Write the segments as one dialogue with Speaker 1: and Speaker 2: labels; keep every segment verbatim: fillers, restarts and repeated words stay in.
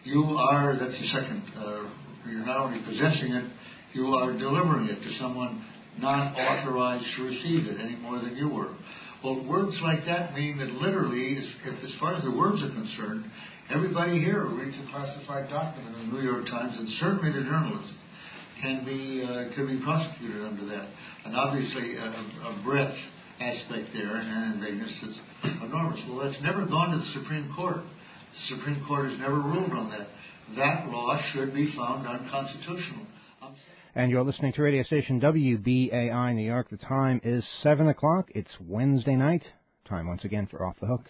Speaker 1: you are, that's the second, uh, you're not only possessing it, you are delivering it to someone not authorized to receive it any more than you were. Well, words like that mean that literally, if, as far as the words are concerned, everybody here who reads a classified document in the New York Times, and certainly the journalists, can be uh, can be prosecuted under that. And obviously, a, a breadth aspect there and vagueness is enormous. Well, that's never gone to the Supreme Court. The Supreme Court has never ruled on that. That law should be found unconstitutional.
Speaker 2: And you're listening to radio station W B A I New York. The time is seven o'clock. It's Wednesday night. Time once again for Off the Hook.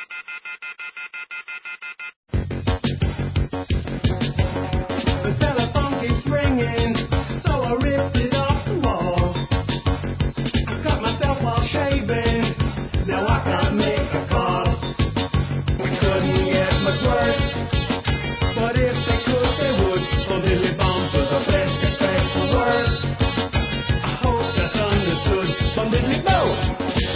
Speaker 3: The telephone keeps ringing, so I ripped it off the wall. I cut myself while shaving, now I can't make a call. We couldn't get much worse, but if they could, they would. So Billy Bombs was the best effect for words. I hope that's understood from Billy Bombs.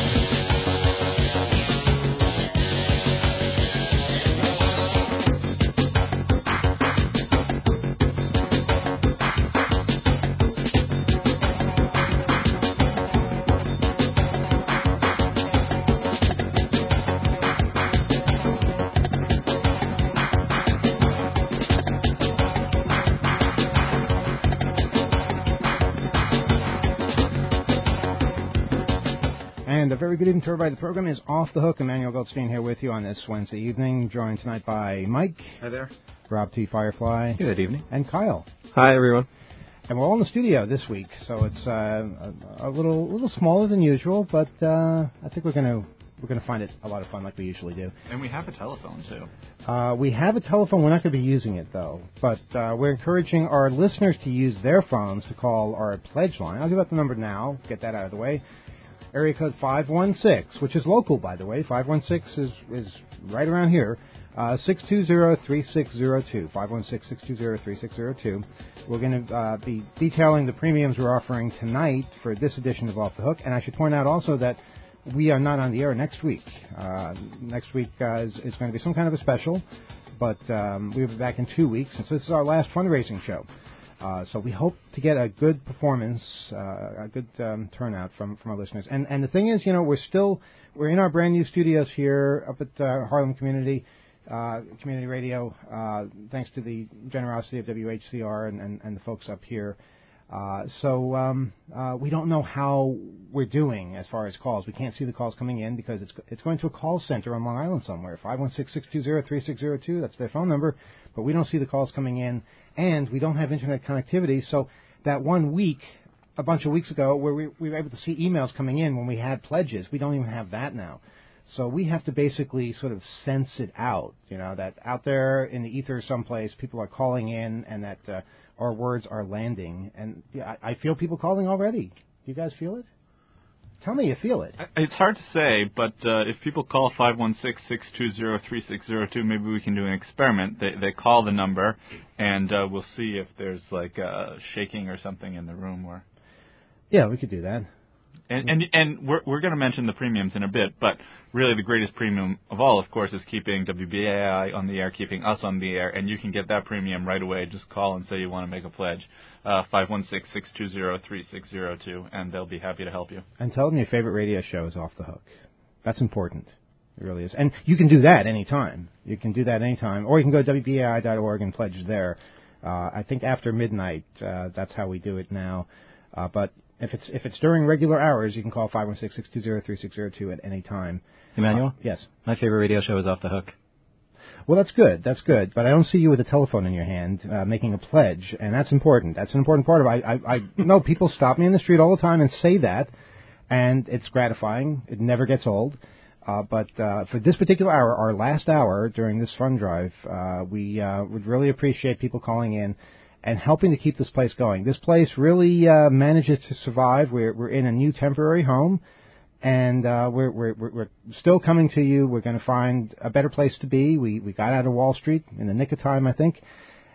Speaker 2: And a very good evening to everybody. The program is Off the Hook. Emmanuel Goldstein here with you on this Wednesday evening, joined tonight by Mike.
Speaker 4: Hi there.
Speaker 2: Rob T. Firefly.
Speaker 4: Good evening.
Speaker 2: And Kyle.
Speaker 4: Hi, everyone.
Speaker 2: And we're all in the studio this week, so it's uh, a, a little little smaller than usual, but uh, I think we're going to we're going to find it a lot of fun like we usually do.
Speaker 4: And we have a telephone, too.
Speaker 2: Uh, we have a telephone. We're not going to be using it, though. But uh, we're encouraging our listeners to use their phones to call our pledge line. I'll give out the number now, get that out of the way. Area code five one six, which is local, by the way. five one six is, is right around here. Uh, six two zero, three six zero two. five one six, six two zero, three six zero two. We're going to uh, be detailing the premiums we're offering tonight for this edition of Off the Hook. And I should point out also that we are not on the air next week. Uh, next week uh, is, is going to be some kind of a special, but um, we'll be back in two weeks. And so this is our last fundraising show. Uh, so we hope to get a good performance, uh, a good um, turnout from, from our listeners. And and the thing is, you know, we're still we're in our brand new studios here up at uh, Harlem Community uh, Community Radio, uh, thanks to the generosity of W H C R and, and, and the folks up here. Uh, so um, uh, we don't know how we're doing as far as calls. We can't see the calls coming in because it's it's going to a call center on Long Island somewhere. five one six, six two zero, three six zero two, that's their phone number. But we don't see the calls coming in, and we don't have Internet connectivity. So that one week, a bunch of weeks ago, where we, we were able to see emails coming in when we had pledges, we don't even have that now. So we have to basically sort of sense it out, you know, that out there in the ether someplace, people are calling in and that uh, our words are landing. And yeah, I, I feel people calling already. Do you guys feel it? Tell me you feel it.
Speaker 4: It's hard to say, but uh, if people call five one six, six two zero, three six zero two, maybe we can do an experiment. They they call the number, and uh, we'll see if there's like uh, shaking or something in the room. Or
Speaker 2: yeah, we could do that.
Speaker 4: And and, and we're we're going to mention the premiums in a bit, but really the greatest premium of all, of course, is keeping W B A I on the air, keeping us on the air, and you can get that premium right away. Just call and say you want to make a pledge. Uh, five one six, six two zero, three six zero two, and they'll be happy to help you.
Speaker 2: And tell them your favorite radio show is Off the Hook. That's important. It really is. And you can do that anytime. You can do that anytime. Or you can go to W B A I dot org and pledge there. Uh, I think after midnight, uh, that's how we do it now. Uh, but if it's if it's during regular hours, you can call five one six, six two zero, three six zero two at any time.
Speaker 5: Emmanuel?
Speaker 2: Uh, yes.
Speaker 5: My favorite radio show is Off the Hook.
Speaker 2: Well, that's good. That's good. But I don't see you with a telephone in your hand uh, making a pledge, and that's important. That's an important part of it. I, I, I know people stop me in the street all the time and say that, and it's gratifying. It never gets old. Uh, but uh, for this particular hour, our last hour during this fund drive, uh, we uh, would really appreciate people calling in and helping to keep this place going. This place really uh, manages to survive. We're, we're in a new temporary home. And uh, we're, we're we're still coming to you. We're going to find a better place to be. We we got out of Wall Street in the nick of time, I think.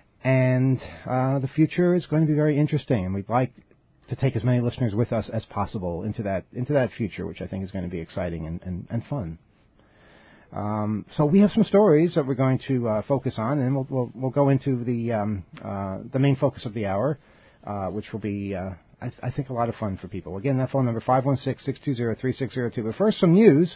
Speaker 2: And uh, the future is going to be very interesting. And we'd like to take as many listeners with us as possible into that into that future, which I think is going to be exciting and, and, and fun. Um, so we have some stories that we're going to uh, focus on, and we'll, we'll, we'll go into the um, uh, the main focus of the hour, uh, which will be, uh, I, I think, a lot of fun for people. Again, that phone number, five one six, six two zero, three six zero two. But first, some news.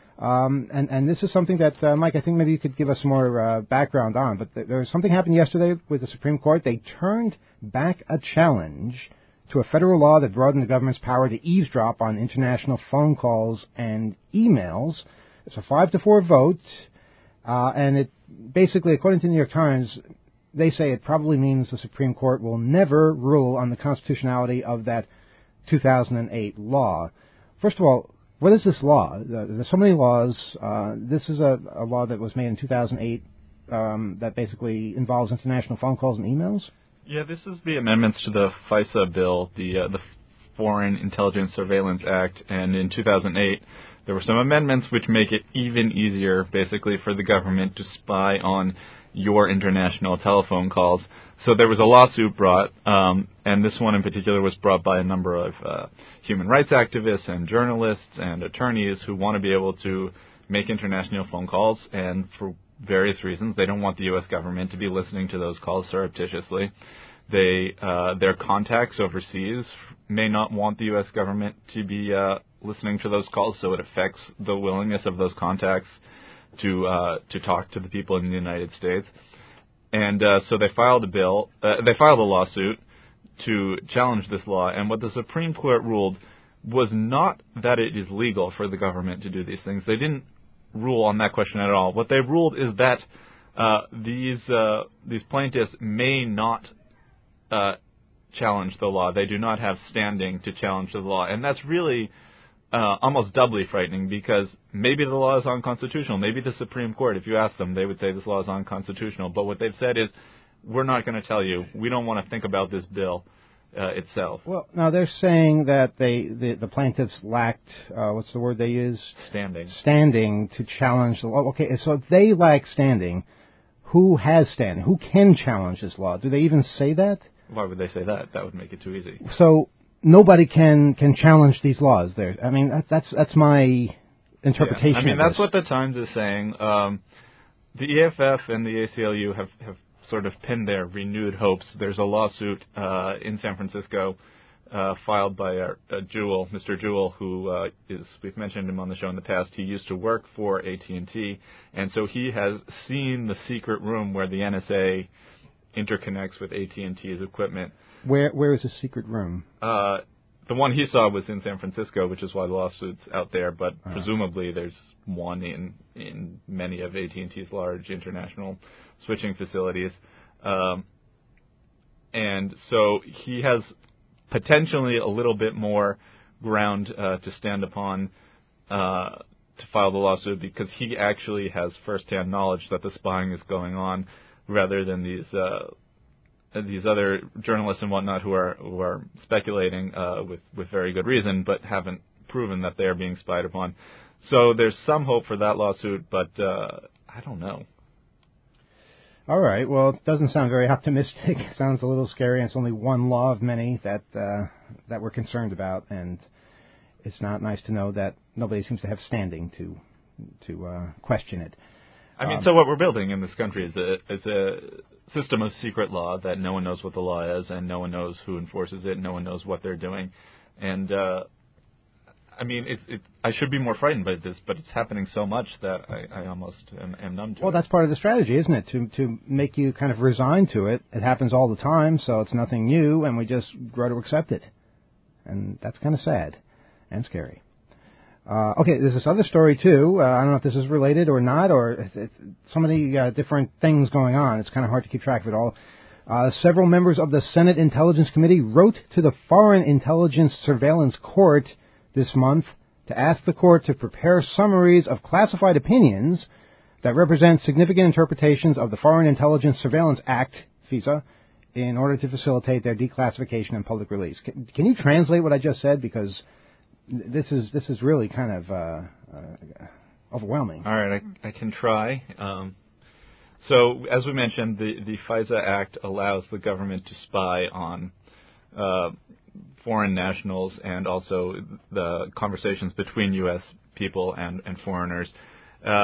Speaker 2: Um, and, and this is something that, uh, Mike, I think maybe you could give us some more uh, background on. But th- there was something happened yesterday with the Supreme Court. They turned back a challenge to a federal law that broadened the government's power to eavesdrop on international phone calls and emails. It's a five to four vote, uh, and it basically, according to the New York Times, they say it probably means the Supreme Court will never rule on the constitutionality of that two thousand eight law. First of all, what is this law? Uh, there's so many laws. Uh, this is a, a law that was made in two thousand eight um, that basically involves international phone calls and emails.
Speaker 4: Yeah, this is the amendments to the FISA bill, the uh, the Foreign Intelligence Surveillance Act, and in two thousand eight there were some amendments which make it even easier, basically, for the government to spy on your international telephone calls. So there was a lawsuit brought, um, and this one in particular was brought by a number of uh, human rights activists and journalists and attorneys who want to be able to make international phone calls, and for various reasons, they don't want the U S government to be listening to those calls surreptitiously. They, uh, their contacts overseas may not want the U S government to be uh, listening to those calls, so it affects the willingness of those contacts to uh, to talk to the people in the United States. And uh, so they filed a bill, uh, they filed a lawsuit to challenge this law. And what the Supreme Court ruled was not that it is legal for the government to do these things. They didn't rule on that question at all. What they ruled is that uh, these uh, these plaintiffs may not uh, challenge the law. They do not have standing to challenge the law, and that's really uh, almost doubly frightening, because maybe the law is unconstitutional. Maybe the Supreme Court, if you ask them, they would say this law is unconstitutional. But what they've said is, we're not going to tell you. We don't want to think about this bill uh, itself.
Speaker 2: Well, now they're saying that they the, the plaintiffs lacked, uh, what's the word they use?
Speaker 4: Standing.
Speaker 2: Standing to challenge the law. Okay, so if they lack standing, who has standing? Who can challenge this law? Do they even say that?
Speaker 4: Why would they say that? That would make it too easy.
Speaker 2: So nobody can, can challenge these laws there. I mean, that, that's that's my interpretation.
Speaker 4: Yeah. I mean,
Speaker 2: of
Speaker 4: that's
Speaker 2: this.
Speaker 4: what the Times is saying. Um, the E F F and the A C L U have, have sort of pinned their renewed hopes. There's a lawsuit uh, in San Francisco uh, filed by uh, uh, Jewell, Mister Jewell, who uh, is, we've mentioned him on the show in the past. He used to work for A T and T, and so he has seen the secret room where the N S A interconnects with A T and T's equipment.
Speaker 2: Where Where is the secret room?
Speaker 4: Uh, the one he saw was in San Francisco, which is why the lawsuit's out there, but
Speaker 2: uh,
Speaker 4: presumably there's one in, in many of A T and T's large international switching facilities. Um, and so he has potentially a little bit more ground uh, to stand upon uh, to file the lawsuit, because he actually has firsthand knowledge that the spying is going on, rather than these uh, these other journalists and whatnot who are who are speculating uh, with with very good reason, but haven't proven that they are being spied upon. So there's some hope for that lawsuit, but uh, I don't know.
Speaker 2: All right. Well, it doesn't sound very optimistic. It sounds a little scary. And it's only one law of many that uh, that we're concerned about, and it's not nice to know that nobody seems to have standing to to uh, question it.
Speaker 4: I mean,
Speaker 2: um,
Speaker 4: so what we're building in this country is a is a system of secret law that no one knows what the law is, and no one knows who enforces it, no one knows what they're doing. And, uh, I mean, it, it, I should be more frightened by this, but it's happening so much that I, I almost am, am numb to
Speaker 2: well,
Speaker 4: it.
Speaker 2: Well, that's part of the strategy, isn't it? To to make you kind of resign to it. It happens all the time, so it's nothing new, and we just grow to accept it. And that's kind of sad and scary. Uh, okay, there's this other story, too. Uh, I don't know if this is related or not, or it's, it's so many uh, different things going on. It's kind of hard to keep track of it all. Uh, several members of the Senate Intelligence Committee wrote to the Foreign Intelligence Surveillance Court this month to ask the court to prepare summaries of classified opinions that represent significant interpretations of the Foreign Intelligence Surveillance Act, FISA, in order to facilitate their declassification and public release. Can, can you translate what I just said? Because This is this is really kind of uh, uh, overwhelming.
Speaker 4: All right, I, I can try. Um, so, as we mentioned, the, the FISA Act allows the government to spy on uh, foreign nationals and also the conversations between U S people and, and foreigners. Um,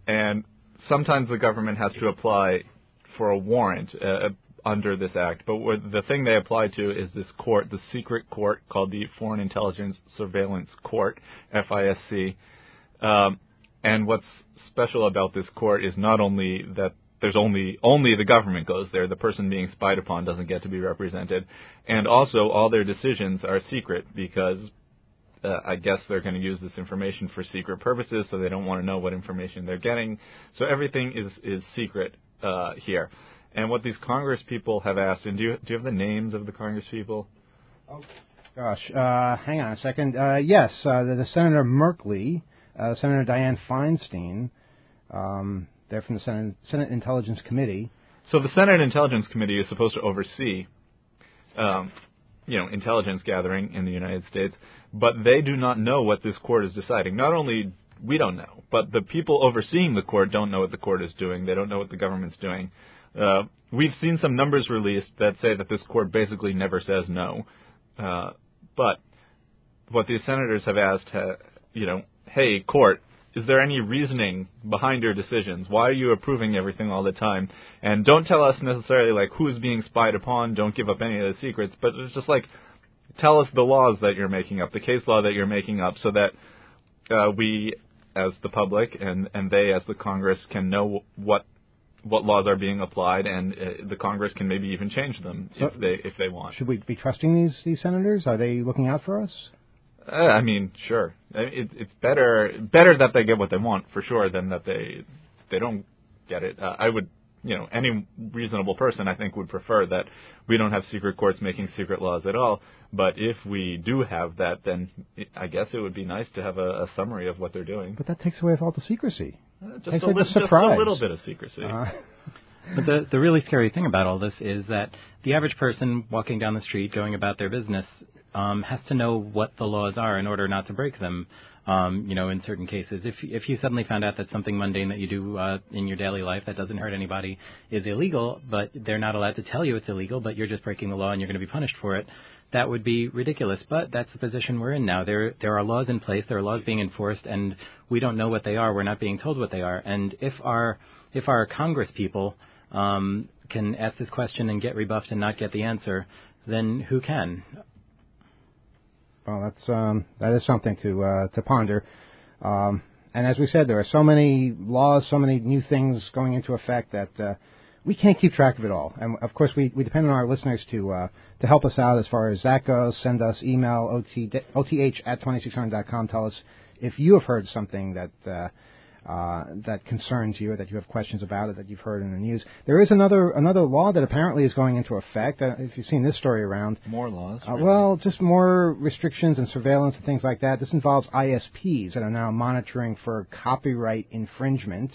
Speaker 4: and sometimes the government has to apply for a warrant uh, under this act. But what the thing they apply to is this court, the secret court called the Foreign Intelligence Surveillance Court, F I S C. Um, and what's special about this court is not only that there's only only the government goes there, the person being spied upon doesn't get to be represented, and also all their decisions are secret because uh, I guess they're going to use this information for secret purposes, so they don't want to know what information they're getting. So everything is is secret uh, here. And what these Congress people have asked, and do you, do you have the names of the Congress people?
Speaker 2: Oh, gosh. Uh, hang on a second. Uh, yes, uh, the, the Senator Merkley, uh, Senator Dianne Feinstein, um, they're from the Senate, Senate Intelligence Committee.
Speaker 4: So the Senate Intelligence Committee is supposed to oversee, um, you know, intelligence gathering in the United States, but they do not know what this court is deciding. Not only we don't know, but the people overseeing the court don't know what the court is doing. They don't know what the government's doing. Uh, we've seen some numbers released that say that this court basically never says no. Uh, but what these senators have asked, uh, you know, hey, court, is there any reasoning behind your decisions? Why are you approving everything all the time? And don't tell us necessarily, like, who's being spied upon. Don't give up any of the secrets. But it's just like, tell us the laws that you're making up, the case law that you're making up, so that uh, we, as the public, and, and they, as the Congress, can know what what laws are being applied, and uh, the Congress can maybe even change them
Speaker 2: So
Speaker 4: if they if they want.
Speaker 2: Should we be trusting these, these senators? Are they looking out for us?
Speaker 4: Uh, I mean, sure. It, it's better better that they get what they want, for sure, than that they they don't get it. Uh, I would, you know, any reasonable person, I think, would prefer that we don't have secret courts making secret laws at all. But if we do have that, then it, I guess it would be nice to have a, a summary of what they're doing.
Speaker 2: But that takes away all the secrecy.
Speaker 4: Uh, just,
Speaker 2: Takes
Speaker 4: a
Speaker 2: away
Speaker 4: li-
Speaker 2: the
Speaker 4: just
Speaker 2: surprise.
Speaker 4: a little bit of secrecy.
Speaker 2: Uh,
Speaker 5: But the, the really scary thing about all this is that the average person walking down the street, going about their business, um, has to know what the laws are in order not to break them. Um, you know, in certain cases, if if you suddenly found out that something mundane that you do uh, in your daily life that doesn't hurt anybody is illegal, but they're not allowed to tell you it's illegal, but you're just breaking the law and you're going to be punished for it, that would be ridiculous. But that's the position we're in now. There there are laws in place, there are laws being enforced, and we don't know what they are. We're not being told what they are. And if our if our Congress people um, can ask this question and get rebuffed and not get the answer, then who can?
Speaker 2: Well, that's um, that is something to uh, to ponder. Um, and as we said, there are so many laws, so many new things going into effect that uh, we can't keep track of it all. And of course, we, we depend on our listeners to uh, to help us out as far as that goes. Send us email O T H at twenty-six hundred dot com. Tell us if you have heard something that uh, uh, that concerns you, or that you have questions about it, that you've heard in the news. There is another another law that apparently is going into effect. Uh, if you've seen this story around,
Speaker 4: More laws.
Speaker 2: uh,
Speaker 4: really.
Speaker 2: well, just more restrictions and surveillance and things like that. This involves I S Ps that are now monitoring for copyright infringement.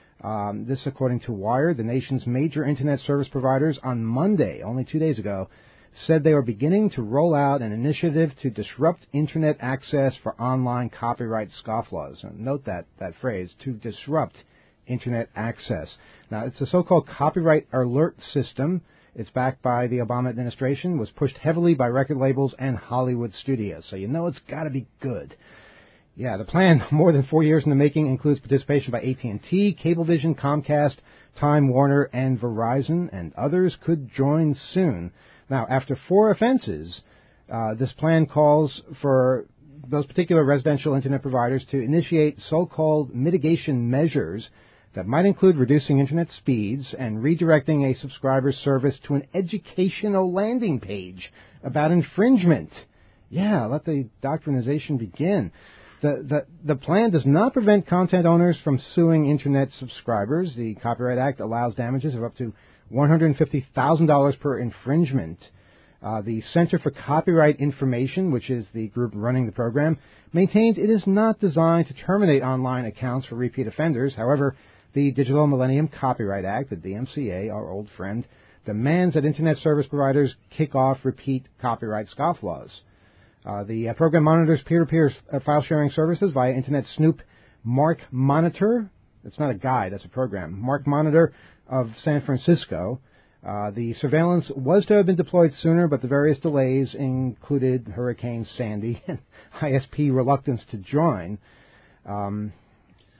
Speaker 2: Um, this, according to Wired, the nation's major internet service providers on Monday, only two days ago, said they were beginning to roll out an initiative to disrupt internet access for online copyright scofflaws. And note that, that phrase, to disrupt internet access. Now, it's a so-called copyright alert system. It's backed by the Obama administration, was pushed heavily by record labels and Hollywood studios. So you know it's got to be good. Yeah, the plan, more than four years in the making, includes participation by A T and T, Cablevision, Comcast, Time Warner, and Verizon, and others could join soon. Now, after four offenses, uh, this plan calls for those particular residential internet providers to initiate so-called mitigation measures that might include reducing internet speeds and redirecting a subscriber's service to an educational landing page about infringement. Yeah, let the doctrinization begin. The, the, the plan does not prevent content owners from suing internet subscribers. The Copyright Act allows damages of up to one hundred fifty thousand dollars per infringement. Uh, the Center for Copyright Information, which is the group running the program, maintains it is not designed to terminate online accounts for repeat offenders. However, the Digital Millennium Copyright Act, the D M C A, our old friend, demands that internet service providers kick off repeat copyright scofflaws. Uh, the uh, program monitors peer-to-peer uh, file-sharing services via Internet Snoop Mark Monitor. That's not a guy, that's a program. Mark Monitor of San Francisco. Uh, the surveillance was to have been deployed sooner, but the various delays included Hurricane Sandy and I S P reluctance to join. Um,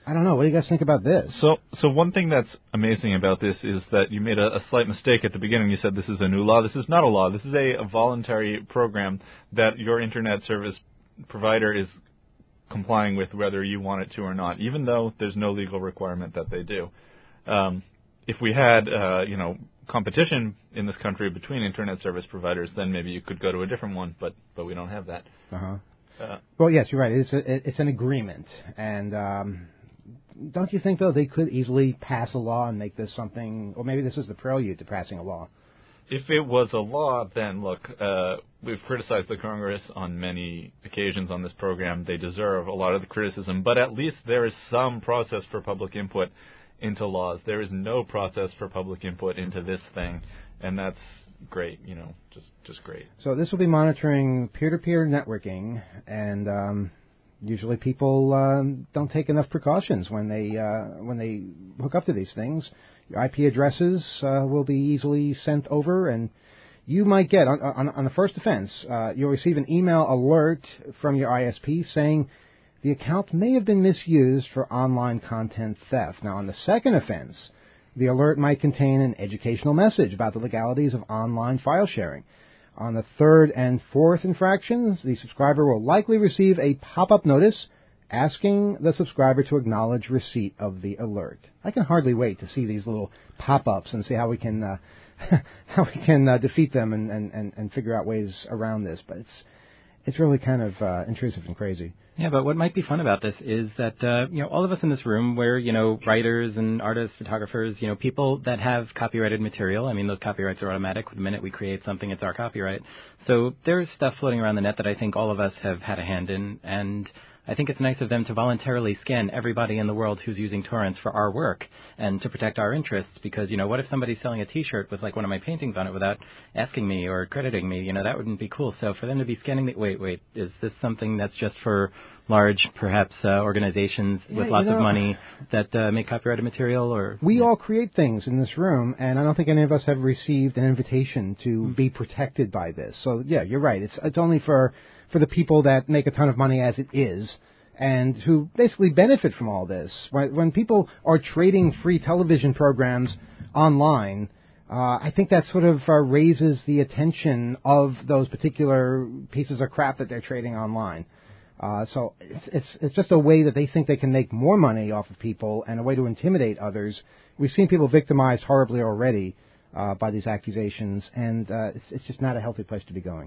Speaker 2: I don't know. What do you guys think about this?
Speaker 4: So, so one thing that's amazing about this is that you made a, a slight mistake at the beginning. You said this is a new law. This is not a law. This is a, a voluntary program that your internet service provider is complying with whether you want it to or not, even though there's no legal requirement that they do. Um, if we had, uh, you know, competition in this country between internet service providers, then maybe you could go to a different one, but but we don't have that.
Speaker 2: Uh-huh.
Speaker 4: Uh,
Speaker 2: Well, yes, you're right. It's a, it's an agreement, and um, don't you think though they could easily pass a law and make this something, or maybe this is the prelude to passing a law?
Speaker 4: If it was a law, then look, uh, we've criticized the Congress on many occasions on this program. They deserve a lot of the criticism, but at least there is some process for public input into laws. There is no process for public input into this thing, and that's great, you know, just just great.
Speaker 2: So this will be monitoring peer-to-peer networking, and um, usually people um, don't take enough precautions when they uh, when they hook up to these things. Your I P addresses uh, will be easily sent over, and you might get, on, on, on the first offense, uh, you'll receive an email alert from your I S P saying the account may have been misused for online content theft. Now, on the second offense, the alert might contain an educational message about the legalities of online file sharing. On the third and fourth infractions, the subscriber will likely receive a pop-up notice asking the subscriber to acknowledge receipt of the alert. I can hardly wait to see these little pop-ups and see how we can uh, how we can uh, defeat them and, and, and, and figure out ways around this. But it's it's really kind of uh, intrusive and crazy.
Speaker 5: Yeah, but what might be fun about this is that, uh, you know, all of us in this room, we're, you know, writers and artists, photographers, you know, people that have copyrighted material. I mean, those copyrights are automatic. The minute we create something, it's our copyright. So there's stuff floating around the net that I think all of us have had a hand in, and I think it's nice of them to voluntarily scan everybody in the world who's using torrents for our work and to protect our interests, because, you know, what if somebody's selling a T-shirt with, like, one of my paintings on it without asking me or crediting me? You know, that wouldn't be cool. So for them to be scanning the... Wait, wait, is this something that's just for large, perhaps, uh, organizations
Speaker 2: Yeah,
Speaker 5: with lots
Speaker 2: you know,
Speaker 5: of money that uh, make copyrighted material? Or
Speaker 2: We
Speaker 5: yeah.
Speaker 2: all create things in this room, and I don't think any of us have received an invitation to
Speaker 5: Mm-hmm.
Speaker 2: be protected by this. So, yeah, you're right. It's it's only for, for the people that make a ton of money as it is, and who basically benefit from all this. When, when people are trading free television programs online, uh, I think that sort of uh, raises the attention of those particular pieces of crap that they're trading online. Uh, so it's, it's it's just a way that they think they can make more money off of people and a way to intimidate others. We've seen people victimized horribly already uh, by these accusations, and uh, it's, it's just not a healthy place to be going.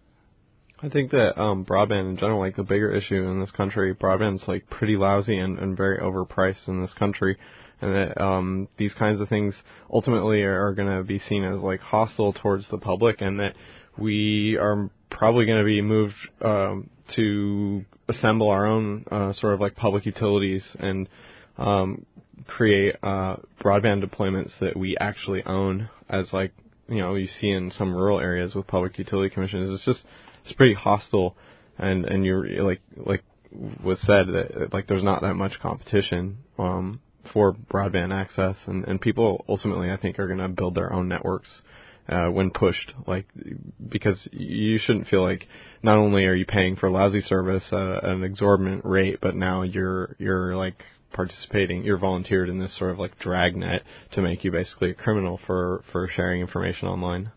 Speaker 6: I think that um, broadband in general, like the bigger issue in this country, broadband's like pretty lousy and, and very overpriced in this country, and that um, these kinds of things ultimately are, are going to be seen as like hostile towards the public, and that we are probably going to be moved um, to assemble our own uh, sort of like public utilities and um, create uh, broadband deployments that we actually own, as like, you know, you see in some rural areas with public utility commissions. It's just it's pretty hostile, and and you're like like was said that like there's not that much competition um, for broadband access, and and people ultimately I think are going to build their own networks uh, when pushed, like, because you shouldn't feel like not only are you paying for lousy service at uh, an exorbitant rate, but now you're you're like participating, you're volunteered in this sort of like dragnet to make you basically a criminal for for sharing information online.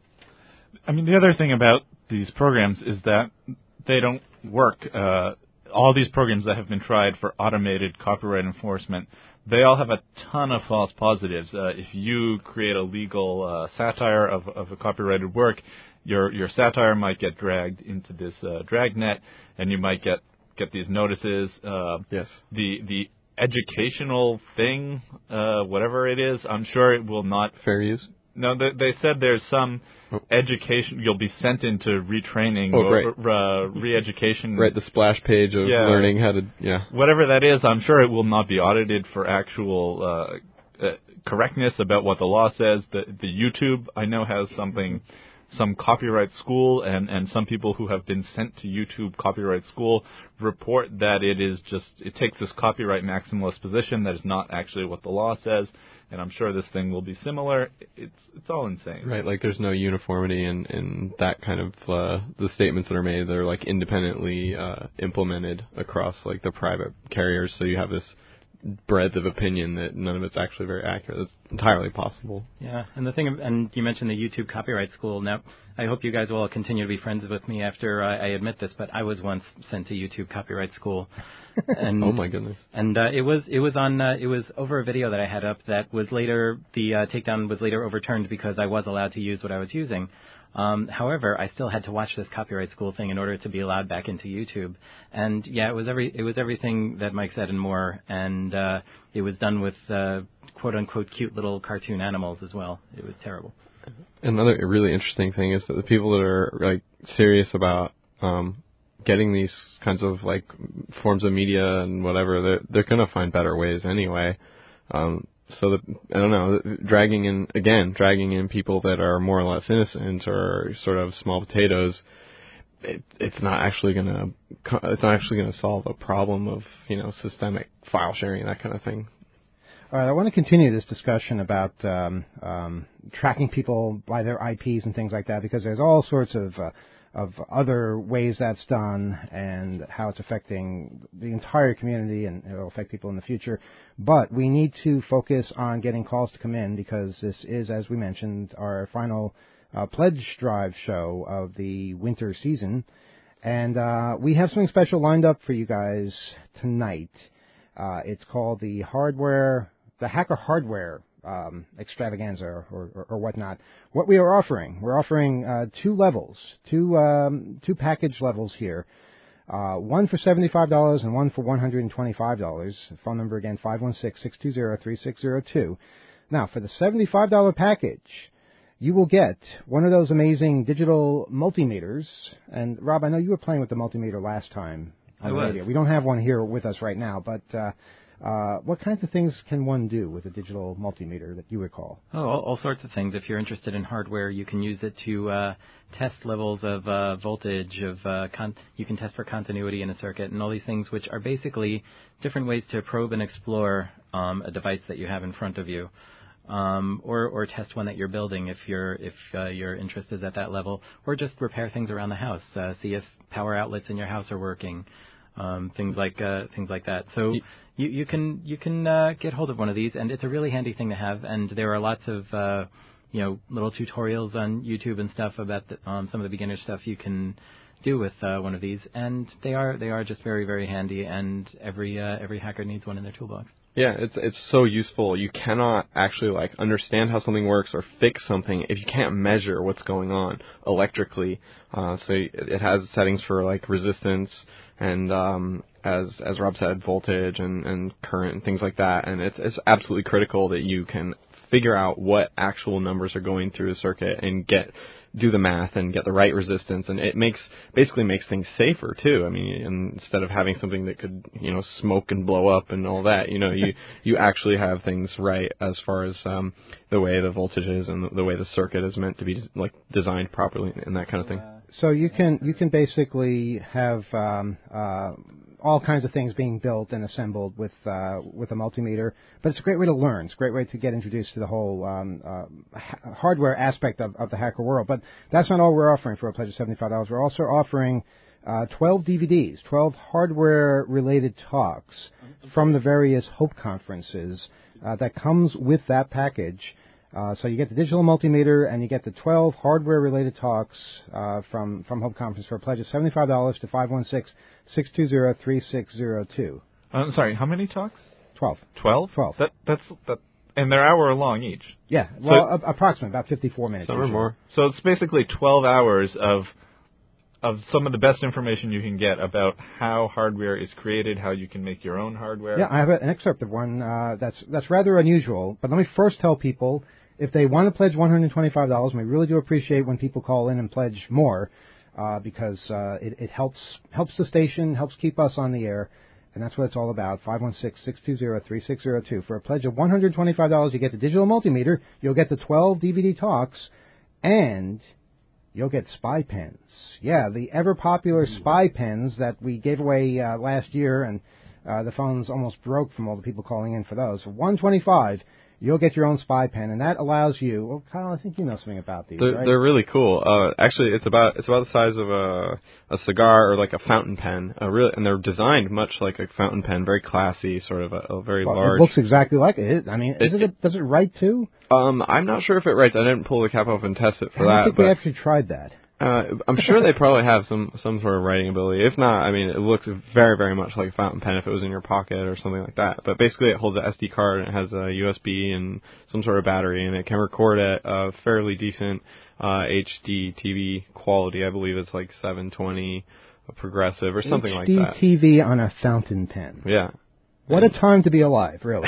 Speaker 4: I mean, the other thing about these programs is that they don't work. Uh, all these programs that have been tried for automated copyright enforcement, they all have a ton of false positives. Uh, if you create a legal uh, satire of, of a copyrighted work, your your satire might get dragged into this uh, dragnet, and you might get, get these notices. Uh,
Speaker 6: yes.
Speaker 4: The the educational thing, uh, whatever it is, I'm sure it will not...
Speaker 6: Fair use?
Speaker 4: No, they, they said there's some oh. education. You'll be sent into retraining
Speaker 6: oh,
Speaker 4: or uh, re-education.
Speaker 6: Right, the splash page of
Speaker 4: yeah.
Speaker 6: learning how to, yeah.
Speaker 4: Whatever that is, I'm sure it will not be audited for actual uh, uh, correctness about what the law says. The, the YouTube, I know, has something, some copyright school, and, and some people who have been sent to YouTube copyright school report that it is just, it takes this copyright maximalist position that is not actually what the law says. And I'm sure this thing will be similar. It's it's all insane.
Speaker 6: Right, like there's no uniformity in, in that kind of, uh, the statements that are made. They're like independently uh, implemented across like the private carriers. So you have this breadth of opinion that none of it's actually very accurate. It's entirely possible.
Speaker 5: Yeah, and the thing, of, and you mentioned the YouTube Copyright School. Now, I hope you guys will continue to be friends with me after I, I admit this, but I was once sent to YouTube Copyright School. And,
Speaker 6: oh my goodness!
Speaker 5: And uh, it was it was on uh, it was over a video that I had up that was later the uh, takedown was later overturned because I was allowed to use what I was using. Um, however, I still had to watch this copyright school thing in order to be allowed back into YouTube. And yeah, it was every it was everything that Mike said and more. And uh, it was done with uh, quote unquote cute little cartoon animals as well. It was terrible.
Speaker 6: Another really interesting thing is that the people that are like serious about um, getting these kinds of like forms of media and whatever, they're they're gonna find better ways anyway. Um, So the, I don't know, dragging in again, dragging in people that are more or less innocent or sort of small potatoes, it, it's not actually gonna, it's not actually gonna solve a problem of you know systemic file sharing, that kind of thing.
Speaker 2: All right, I want to continue this discussion about um, um, tracking people by their I Ps and things like that, because there's all sorts of uh, of other ways that's done and how it's affecting the entire community, and it will affect people in the future. But we need to focus on getting calls to come in, because this is, as we mentioned, our final uh, pledge drive show of the winter season. And uh, we have something special lined up for you guys tonight. Uh, it's called the hardware, the Hacker Hardware Um, extravaganza or, or, or whatnot. What we are offering, we're offering uh, two levels, two um, two package levels here. Uh, one for seventy-five dollars and one for one hundred twenty-five dollars. Phone number again, five one six, six two zero, three six zero two. Now, for the seventy-five dollars package, you will get one of those amazing digital multimeters. And, Rob, I know you were playing with the multimeter last time on
Speaker 5: I
Speaker 2: the
Speaker 5: was.
Speaker 2: radio. We don't have one here with us right now, but... Uh, Uh, what kinds of things can one do with a digital multimeter that you recall?
Speaker 5: Oh, all, all sorts of things. If you're interested in hardware, you can use it to uh, test levels of uh, voltage. Of uh, con- you can test for continuity in a circuit, and all these things, which are basically different ways to probe and explore um, a device that you have in front of you, um, or or test one that you're building if you're if uh, your interest is at that level, or just repair things around the house. Uh, see if power outlets in your house are working. Um, things like uh, things like that. So you, you can you can uh, get hold of one of these, and it's a really handy thing to have. And there are lots of uh, you know little tutorials on YouTube and stuff about the, um, some of the beginner stuff you can do with uh, one of these, and they are they are just very very handy. And every uh, every hacker needs one in their toolbox.
Speaker 6: Yeah, it's it's so useful. You cannot actually like understand how something works or fix something if you can't measure what's going on electrically. Uh, so it has settings for like resistance and um, as as Rob said, voltage and, and current and things like that. And it's it's absolutely critical that you can figure out what actual numbers are going through the circuit and get do the math and get the right resistance. And it makes basically makes things safer too. I mean, instead of having something that could you know smoke and blow up and all that, you know, you you actually have things right as far as um, the way the voltage is and the way the circuit is meant to be like designed properly and that kind of thing.
Speaker 2: So you can you can basically have um, uh, all kinds of things being built and assembled with uh, with a multimeter, but it's a great way to learn. It's a great way to get introduced to the whole um, uh, ha- hardware aspect of, of the hacker world. But that's not all we're offering for a pledge of seventy-five dollars. We're also offering uh, twelve D V Ds, twelve hardware-related talks from the various Hope conferences uh, that comes with that package. Uh, so you get the digital multimeter and you get the twelve hardware-related talks uh, from, from Hope Conference for a pledge of seventy-five dollars to five one six, six two zero, three six zero two.
Speaker 4: I'm sorry, how many talks?
Speaker 2: Twelve.
Speaker 4: Twelve?
Speaker 2: Twelve.
Speaker 4: That, that's, that, and they're hour long each.
Speaker 2: Yeah, well,
Speaker 4: So-
Speaker 2: a- approximately, about fifty-four minutes.
Speaker 6: Some or
Speaker 2: usually.
Speaker 6: more.
Speaker 4: So it's basically twelve hours of of some of the best information you can get about how hardware is created, how you can make your own hardware.
Speaker 2: Yeah, I have an excerpt of one uh, that's that's rather unusual. But let me first tell people, if they want to pledge one hundred twenty-five dollars, and we really do appreciate when people call in and pledge more, uh, because uh, it, it helps helps the station, helps keep us on the air, and that's what it's all about. five one six, six two zero, three six zero two. For a pledge of one hundred twenty-five dollars, you get the digital multimeter, you'll get the twelve D V D talks, and you'll get spy pens. Yeah, the ever-popular spy pens that we gave away uh, last year, and uh, the phones almost broke from all the people calling in for those. For one hundred twenty-five dollars, you'll get your own spy pen, and that allows you. Well, Kyle, I think you know something about these.
Speaker 6: They're,
Speaker 2: right?
Speaker 6: they're really cool. Uh, actually, it's about it's about the size of a a cigar or like a fountain pen. Uh, really, and they're designed much like a fountain pen, very classy, sort of a, a very
Speaker 2: well,
Speaker 6: large.
Speaker 2: It looks exactly like it. I mean,
Speaker 6: It,
Speaker 2: it, it, does it write too?
Speaker 6: Um, I'm not sure if it writes. I didn't pull the cap off and test it for
Speaker 2: I don't
Speaker 6: that.
Speaker 2: think
Speaker 6: but
Speaker 2: we actually tried that.
Speaker 6: Uh, I'm sure they probably have some, some sort of writing ability. If not, I mean, it looks very, very much like a fountain pen if it was in your pocket or something like that. But basically, it holds an S D card and it has a U S B and some sort of battery, and it can record at a fairly decent uh, H D T V quality. I believe it's like seven twenty progressive or something like that.
Speaker 2: H D T V on a fountain pen.
Speaker 6: Yeah.
Speaker 2: What
Speaker 6: and
Speaker 2: a time to be alive, really.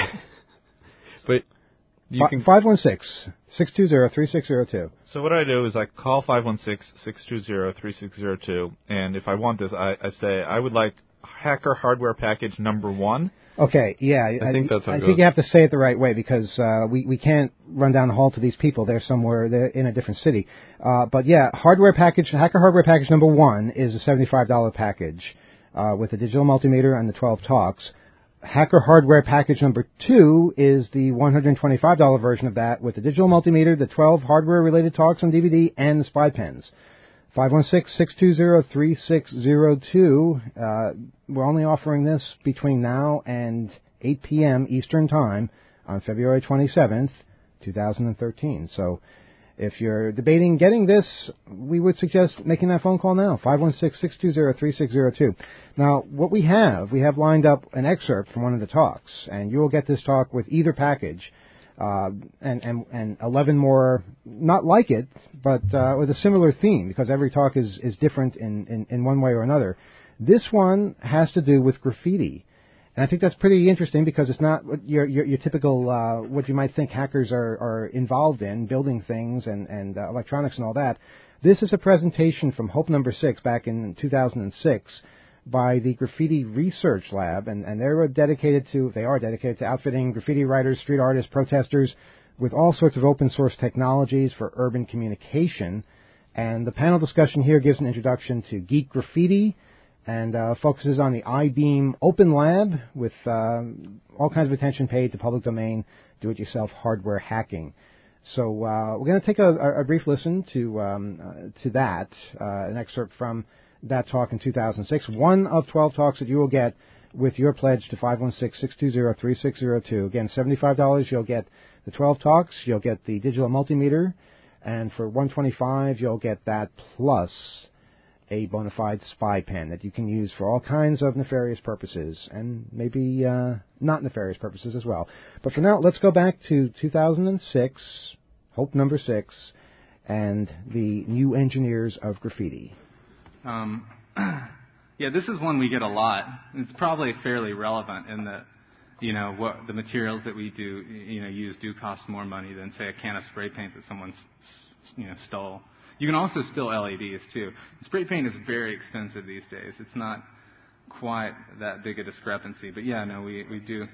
Speaker 6: But you
Speaker 2: F-
Speaker 6: can
Speaker 2: five one six, six two zero, three six zero two.
Speaker 4: So what I do is I call five one six, six two zero, three six zero two, and if I want this, I, I say I would like hacker hardware package number one.
Speaker 2: Okay, yeah.
Speaker 6: I think that's how it
Speaker 2: I
Speaker 6: goes.
Speaker 2: think you have to say it the right way because uh, we, we can't run down the hall to these people. They're somewhere, they're in a different city. Uh, but yeah, hardware package, hacker hardware package number one is a seventy-five dollars package uh, with a digital multimeter and the twelve talks. Hacker hardware package number two is the one hundred twenty-five dollars version of that with the digital multimeter, the twelve hardware-related talks on D V D, and the spy pens. five one six, six two zero, three six zero two. Uh, we're only offering this between now and eight p.m. Eastern Time on February twenty-seventh, twenty thirteen. So if you're debating getting this, we would suggest making that phone call now, five one six, six two zero, three six zero two. Now, what we have, we have lined up an excerpt from one of the talks, and you will get this talk with either package, uh, and, and, and eleven more, not like it, but uh, with a similar theme, because every talk is, is different in, in, in one way or another. This one has to do with graffiti. And I think that's pretty interesting because it's not what your, your, your typical, uh, what you might think hackers are, are involved in, building things and, and uh, electronics and all that. This is a presentation from Hope Number Six back in two thousand six by the Graffiti Research Lab, and, and they're dedicated to, they are dedicated to outfitting graffiti writers, street artists, protesters with all sorts of open source technologies for urban communication. And the panel discussion here gives an introduction to Geek Graffiti, and uh, focuses on the iBeam Open Lab with uh, all kinds of attention paid to public domain do-it-yourself hardware hacking. So uh, we're going to take a, a brief listen to um, uh, to that, uh, an excerpt from that talk in two thousand six, one of twelve talks that you will get with your pledge to five one six, six two zero, three six zero two. Again, seventy-five dollars, you'll get the twelve talks, you'll get the digital multimeter, and for one hundred twenty-five dollars, you'll get that plus a bona fide spy pen that you can use for all kinds of nefarious purposes, and maybe uh, not nefarious purposes as well. But for now, let's go back to two thousand six, Hope Number Six, and the new engineers of graffiti.
Speaker 7: Um, yeah, this is one we get a lot. It's probably fairly relevant in that, you know, what the materials that we do, you know, use do cost more money than, say, a can of spray paint that someone, you know, stole. You can also steal L E Ds, too. Spray paint is very expensive these days. It's not quite that big a discrepancy. But, yeah, no, we, we do.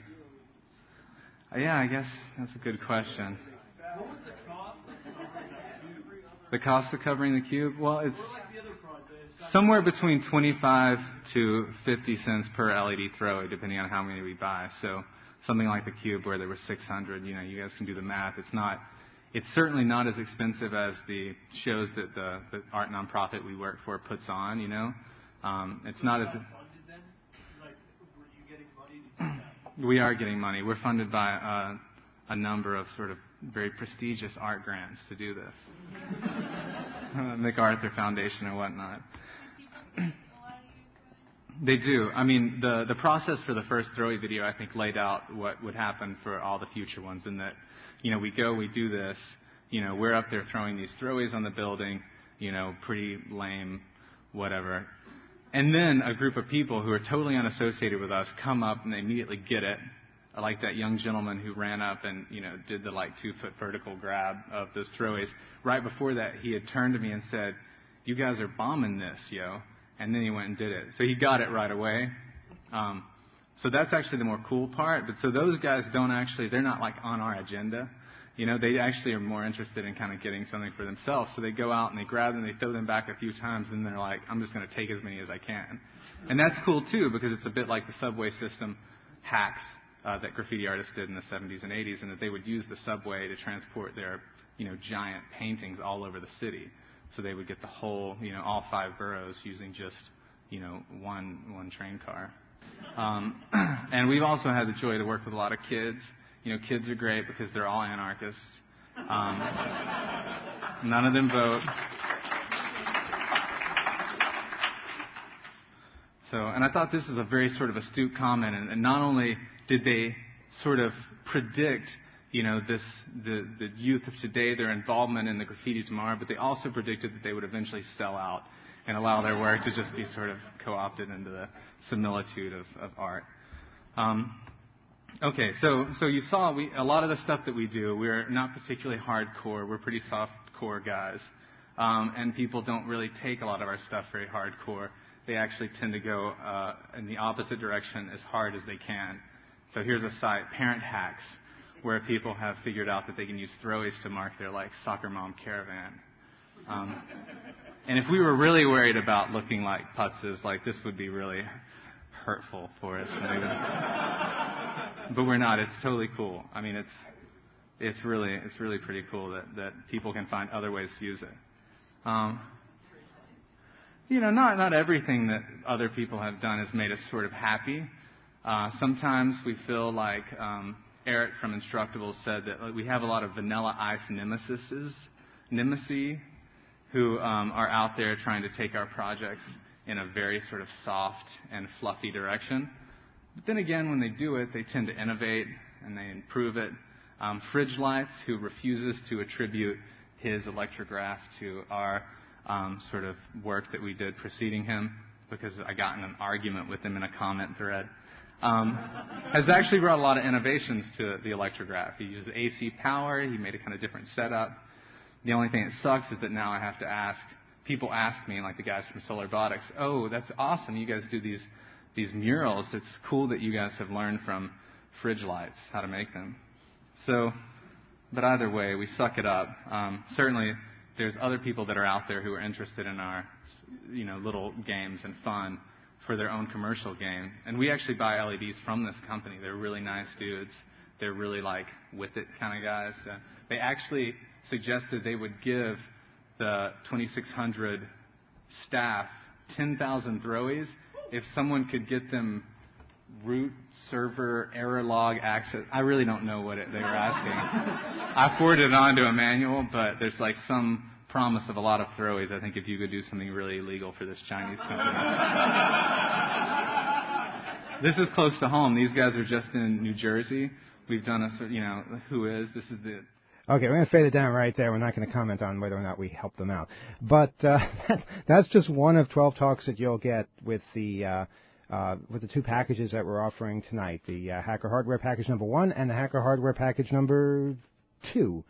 Speaker 7: Uh, yeah, I guess that's a good question. The cost of covering the cube? Well, it's somewhere between twenty-five to fifty cents per L E D throw, depending on how many we buy. So something like the cube where there were six hundred, you know, you guys can do the math. It's not, it's certainly not as expensive as the shows that the, the art nonprofit we work for puts on, you know. Um, it's not as... We are getting money. We're funded by uh, a number of sort of very prestigious art grants to do this. MacArthur Foundation or whatnot. They do. I mean, the the process for the first Throwy video, I think, laid out what would happen for all the future ones, in that, you know, we go, we do this, you know, we're up there throwing these throwaways on the building, you know, pretty lame, whatever. And then a group of people who are totally unassociated with us come up and they immediately get it. I like that young gentleman who ran up and, you know, did the like two foot vertical grab of those throwaways. Right before that, he had turned to me and said, "You guys are bombing this, yo." And then he went and did it. So he got it right away. Um, so that's actually the more cool part. But so those guys don't actually, they're not like on our agenda. You know, they actually are more interested in kind of getting something for themselves. So they go out and they grab them, they throw them back a few times, and they're like, "I'm just going to take as many as I can." And that's cool too, because it's a bit like the subway system hacks uh, that graffiti artists did in the seventies and eighties, and that they would use the subway to transport their, you know, giant paintings all over the city. So they would get the whole, you know, all five boroughs using just, you know, one one train car. Um, and we've also had the joy to work with a lot of kids. You know, kids are great because they're all anarchists. Um, none of them vote. So, and I thought this was a very sort of astute comment, and, and not only did they sort of predict, you know, this the, the youth of today, their involvement in the graffiti tomorrow, but they also predicted that they would eventually sell out and allow their work to just be sort of co-opted into the similitude of, of art. Um, okay, so so you saw we a lot of the stuff that we do, we're not particularly hardcore. We're pretty soft-core guys, um, and people don't really take a lot of our stuff very hardcore. They actually tend to go uh, in the opposite direction as hard as they can. So here's a site, Parent Hacks, where people have figured out that they can use throwaways to mark their, like, soccer mom caravan. Um, and if we were really worried about looking like putzes, like, this would be really hurtful for us. But we're not. It's totally cool. I mean, it's it's really it's really pretty cool that, that people can find other ways to use it. Um, you know, not not everything that other people have done has made us sort of happy. Uh, sometimes we feel like um, Eric from Instructables said that like, we have a lot of vanilla ice nemesises, nemesis, who um, are out there trying to take our projects in a very sort of soft and fluffy direction. But then again, when they do it, they tend to innovate and they improve it. Um, Fridge Lights, who refuses to attribute his electrograph to our um, sort of work that we did preceding him, because I got in an argument with him in a comment thread, um, has actually brought a lot of innovations to the electrograph. He uses A C power. He made a kind of different setup. The only thing that sucks is that now I have to ask, people ask me, like the guys from Solarbotics, oh, that's awesome, you guys do these these murals. It's cool that you guys have learned from Fridge Lights how to make them. So, but either way, we suck it up. Um, certainly, there's other people that are out there who are interested in our, you know, little games and fun for their own commercial game. And we actually buy L E Ds from this company. They're really nice dudes. They're really like with it kind of guys. Uh, they actually suggested they would give the twenty-six hundred staff ten thousand throwaways if someone could get them root server error log access. I really don't know what it, they were asking. I forwarded it on to a manual, but there's like some promise of a lot of throwaways, I think, if you could do something really illegal for this Chinese company. This is close to home. These guys are just in New Jersey. We've done a, you know, who is, this is the...
Speaker 2: Okay, we're going to fade it down right there. We're not going to comment on whether or not we help them out. But uh, that's just one of twelve talks that you'll get with the uh, uh, with the two packages that we're offering tonight, the uh, Hacker Hardware package number one and the Hacker Hardware package number two.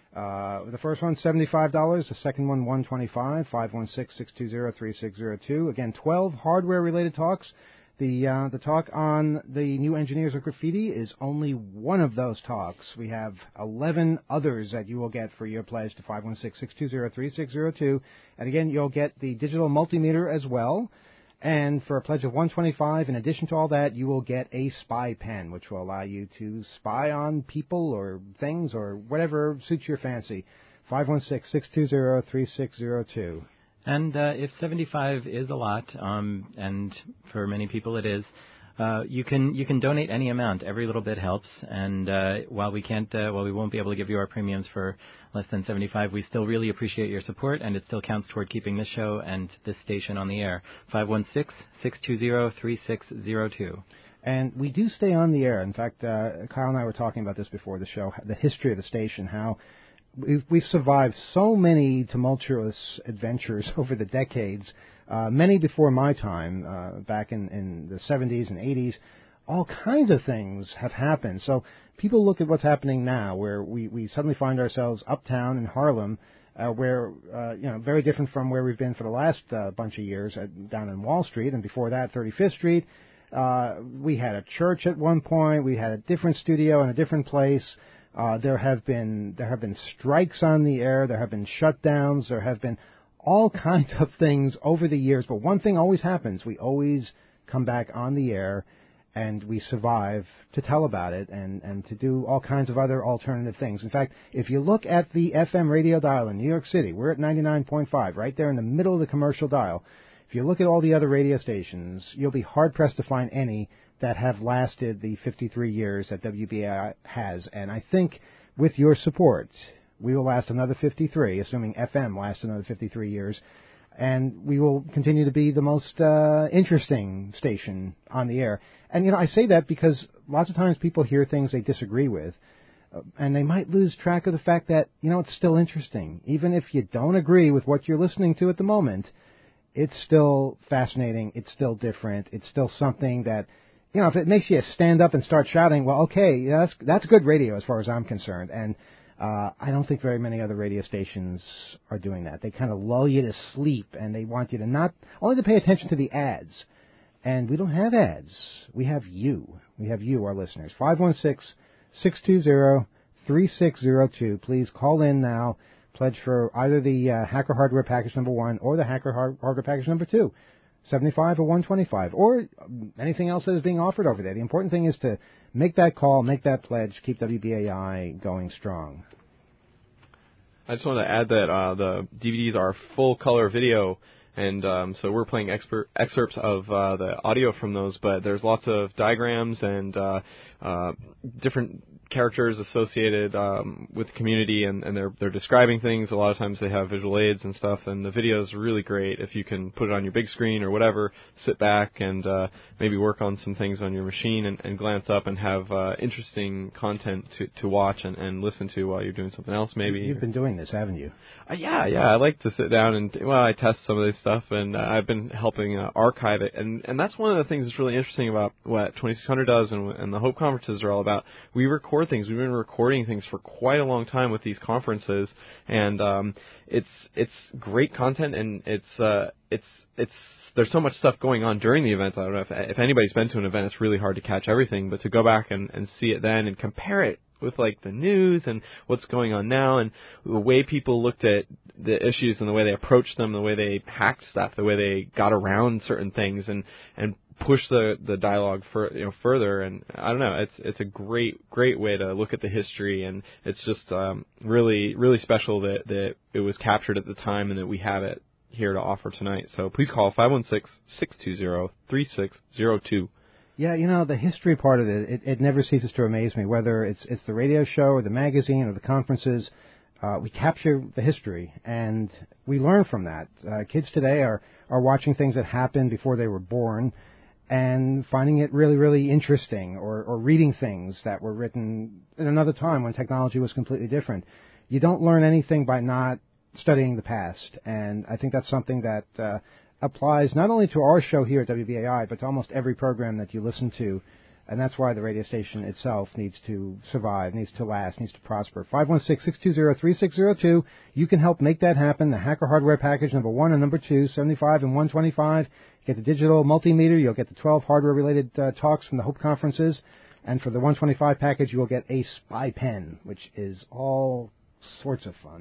Speaker 2: Uh, the first one's seventy-five dollars, the second one one hundred twenty-five dollars, five one six, six two zero, three six zero two. Again, twelve hardware-related talks. The uh, the talk on the new engineers of graffiti is only one of those talks. We have eleven others that you will get for your pledge to five one six, six two zero, three six zero two. And again, you'll get the digital multimeter as well. And for a pledge of one hundred twenty-five dollars, in addition to all that, you will get a spy pen, which will allow you to spy on people or things or whatever suits your fancy. five one six, six two zero, three six zero two.
Speaker 5: And uh, if seventy-five is a lot, um, and for many people it is, uh, you can you can donate any amount. Every little bit helps. And uh, while we can't, uh, while we won't be able to give you our premiums for less than seventy-five, we still really appreciate your support, and it still counts toward keeping this show and this station on the air. five one six, six two zero, three six zero two.
Speaker 2: And we do stay on the air. In fact, uh, Kyle and I were talking about this before the show, the history of the station, how We've, we've survived so many tumultuous adventures over the decades, uh, many before my time, uh, back in, in the seventies and eighties. All kinds of things have happened. So people look at what's happening now, where we, we suddenly find ourselves uptown in Harlem, uh, where, uh, you know, very different from where we've been for the last uh, bunch of years, uh, down in Wall Street, and before that, thirty-fifth Street. Uh, we had a church at one point. We had a different studio in a different place. Uh, there have been there have been strikes on the air. There have been shutdowns. There have been all kinds of things over the years. But one thing always happens: we always come back on the air, and we survive to tell about it and, and to do all kinds of other alternative things. In fact, if you look at the F M radio dial in New York City, we're at ninety-nine point five, right there in the middle of the commercial dial. If you look at all the other radio stations, you'll be hard-pressed to find any that have lasted the fifty-three years that W B A I has. And I think with your support, we will last another fifty-three, assuming F M lasts another fifty-three years. And we will continue to be the most uh, interesting station on the air. And, you know, I say that because lots of times people hear things they disagree with, uh, and they might lose track of the fact that, you know, it's still interesting. Even if you don't agree with what you're listening to at the moment, it's still fascinating, it's still different, it's still something that, you know, if it makes you stand up and start shouting, well, okay, yeah, that's, that's good radio as far as I'm concerned. And Uh, I don't think very many other radio stations are doing that. They kind of lull you to sleep, and they want you to not only to pay attention to the ads. And we don't have ads. We have you. We have you, our listeners. five one six, six two zero, three six zero two. Please call in now. Pledge for either the uh, Hacker Hardware Package number one or the Hacker Hard- Hardware Package number two. seventy-five or one twenty-five, or anything else that is being offered over there. The important thing is to make that call, make that pledge, keep W B A I going strong.
Speaker 6: I just want to add that uh, the D V Ds are full color video, and um, so we're playing expert excerpts of uh, the audio from those, but there's lots of diagrams and uh, uh, different characters associated um, with the community, and, and they're they're describing things. A lot of times they have visual aids and stuff, and the video is really great. If you can put it on your big screen or whatever, sit back and uh, maybe work on some things on your machine and, and glance up and have uh, interesting content to, to watch and, and listen to while you're doing something else. Maybe
Speaker 2: you've been doing this, haven't you?
Speaker 6: Uh, yeah, yeah. I like to sit down and well, I test some of this stuff, and uh, I've been helping uh, archive it, and and that's one of the things that's really interesting about what twenty-six hundred does and, and the Hope conferences are all about. We record things. We've been recording things for quite a long time with these conferences, and um, it's it's great content, and it's uh, it's it's there's so much stuff going on during the event. I don't know if if anybody's been to an event, it's really hard to catch everything, but to go back and, and see it then and compare it with like the news and what's going on now and the way people looked at the issues and the way they approached them, the way they hacked stuff, the way they got around certain things and and push the the dialogue for you know further. And I don't know, it's it's a great great way to look at the history, and it's just um, really really special that that it was captured at the time and that we have it here to offer tonight. So please call five one six, six two zero, three six zero two.
Speaker 2: Yeah, you know, the history part of it, it, it never ceases to amaze me, whether it's it's the radio show or the magazine or the conferences. Uh, we capture the history, and we learn from that. Uh, kids today are, are watching things that happened before they were born and finding it really, really interesting, or, or reading things that were written in another time when technology was completely different. You don't learn anything by not studying the past, and I think that's something that uh, applies not only to our show here at W B A I, but to almost every program that you listen to. And that's why the radio station itself needs to survive, needs to last, needs to prosper. five one six, six two zero, three six zero two. You can help make that happen. The Hacker Hardware Package number one and number two, seventy-five and one twenty-five. You get the digital multimeter. You'll get the twelve hardware-related uh, talks from the Hope conferences. And for the one twenty-five package, you will get a spy pen, which is all sorts of fun.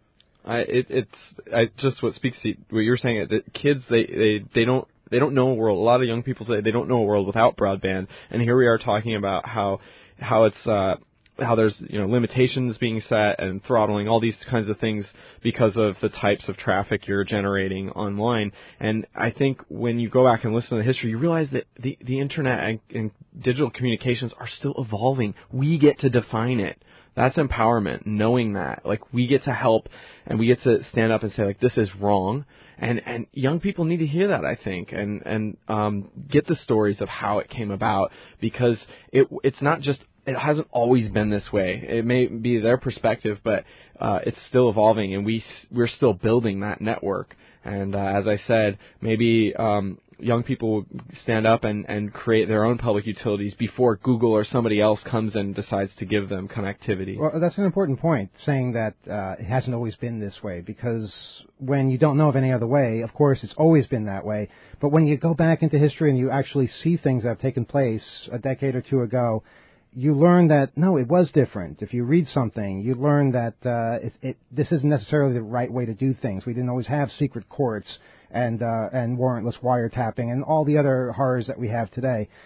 Speaker 6: I, it, it's I, just what speaks to what you're saying. That kids, they, they, they don't they don't know a world. A lot of young people say they don't know a world without broadband. And here we are talking about how how it's uh, how there's you know limitations being set and throttling, all these kinds of things because of the types of traffic you're generating online. And I think when you go back and listen to the history, you realize that the the internet and, and digital communications are still evolving. We get to define it. That's empowerment, knowing that. Like, we get to help, and we get to stand up and say, like, this is wrong. And and young people need to hear that, I think, and, and um, get the stories of how it came about, because it it's not just, it hasn't always been this way. It may be their perspective, but uh, it's still evolving, and we, we're still building that network. And uh, as I said, maybe um, young people will stand up and, and create their own public utilities before Google or somebody else comes and decides to give them connectivity.
Speaker 2: Well, that's an important point, saying that uh, it hasn't always been this way, because when you don't know of any other way, of course, it's always been that way. But when you go back into history and you actually see things that have taken place a decade or two ago, you learn that, no, it was different. If you read something, you learn that uh, it, it, this isn't necessarily the right way to do things. We didn't always have secret courts and uh, and warrantless wiretapping and all the other horrors that we have today.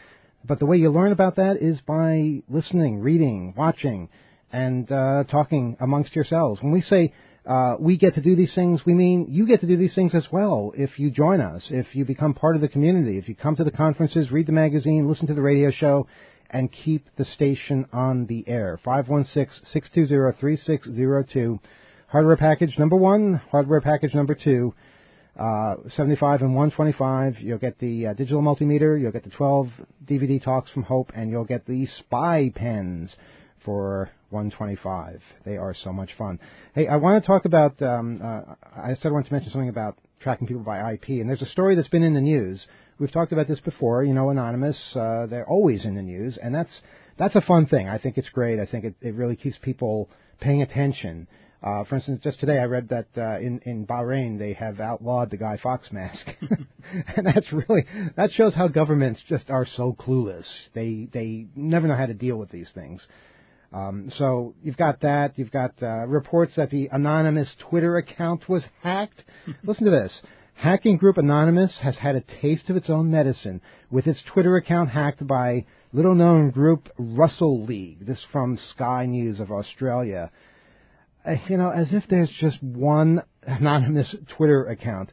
Speaker 2: but the way you learn about that is by listening, reading, watching, and uh, talking amongst yourselves. When we say uh, we get to do these things, we mean you get to do these things as well if you join us, if you become part of the community, if you come to the conferences, read the magazine, listen to the radio show, and keep the station on the air. five one six, six two zero, three six zero two. Hardware package number one, hardware package number two. Uh, seventy-five and one twenty-five. You'll get the uh, digital multimeter. You'll get the twelve D V D talks from Hope, and you'll get the spy pens for one twenty-five. They are so much fun. Hey, I want to talk about. Um, uh, I said I wanted to mention something about tracking people by I P, and there's a story that's been in the news. We've talked about this before. You know, Anonymous. Uh, they're always in the news, and that's that's a fun thing. I think it's great. I think it, it really keeps people paying attention. Uh, for instance, just today I read that uh, in, in Bahrain they have outlawed the Guy Fawkes mask. And that's really, that shows how governments just are so clueless. They they never know how to deal with these things. Um, so you've got that. You've got uh, reports that the Anonymous Twitter account was hacked. Listen to this. Hacking group Anonymous has had a taste of its own medicine with its Twitter account hacked by little-known group Russell League. This from Sky News of Australia. Uh, you know, as if there's just one anonymous Twitter account.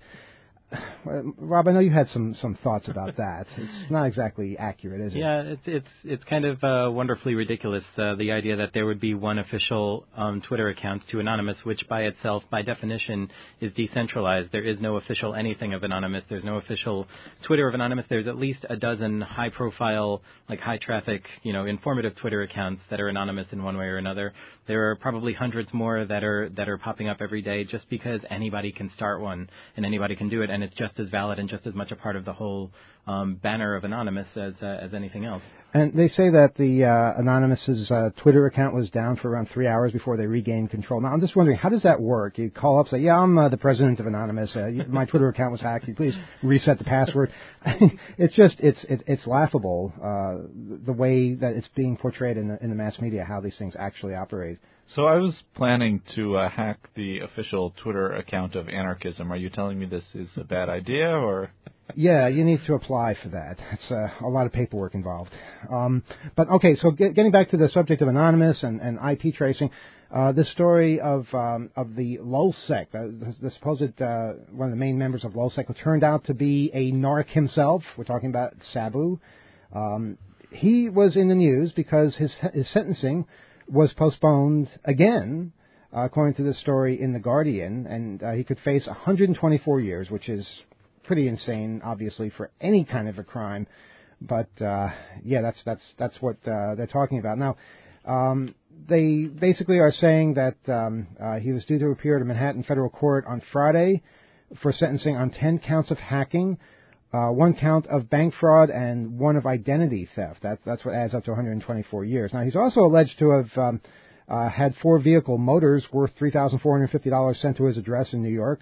Speaker 2: Uh, Rob, I know you had some, some thoughts about that. It's not exactly accurate, is it?
Speaker 5: Yeah, it's it's it's kind of uh, wonderfully ridiculous, uh, the idea that there would be one official um, Twitter account to Anonymous, which by itself, by definition, is decentralized. There is no official anything of Anonymous. There's no official Twitter of Anonymous. There's at least a dozen high-profile, like high-traffic, you know, informative Twitter accounts that are anonymous in one way or another. There are probably hundreds more that are that are popping up every day just because anybody can start one and anybody can do it. And it's just as valid and just as much a part of the whole um, banner of Anonymous as uh, as anything else. And
Speaker 2: they say that the uh, Anonymous's uh, Twitter account was down for around three hours before they regained control. Now, I'm just wondering, how does that work? You call up, say, yeah, I'm uh, the president of Anonymous. Uh, my Twitter account was hacked. Can you please reset the password? It's just, it's it, it's laughable, uh, the way that it's being portrayed in the, in the mass media, how these things actually operate.
Speaker 4: So I was planning to uh, hack the official Twitter account of Anarchism. Are you telling me this is a bad idea, or?
Speaker 2: Yeah, you need to apply for that. It's uh, a lot of paperwork involved. Um, but okay, so get, getting back to the subject of Anonymous and, and I P tracing, uh, the story of um, of the LulzSec, uh, the, the supposed uh, one of the main members of LulzSec, who turned out to be a narc himself. We're talking about Sabu. Um, he was in the news because his his sentencing was postponed again, uh, according to the story in The Guardian, and uh, he could face one hundred twenty-four years, which is pretty insane, obviously, for any kind of a crime. But uh, yeah, that's that's that's what uh, they're talking about now. Um, they basically are saying that um, uh, he was due to appear at a Manhattan federal court on Friday for sentencing on ten counts of hacking, Uh, one count of bank fraud, and one of identity theft. That, that's what adds up to one hundred twenty-four years. Now, he's also alleged to have um, uh, had four vehicle motors worth three thousand four hundred fifty dollars sent to his address in New York,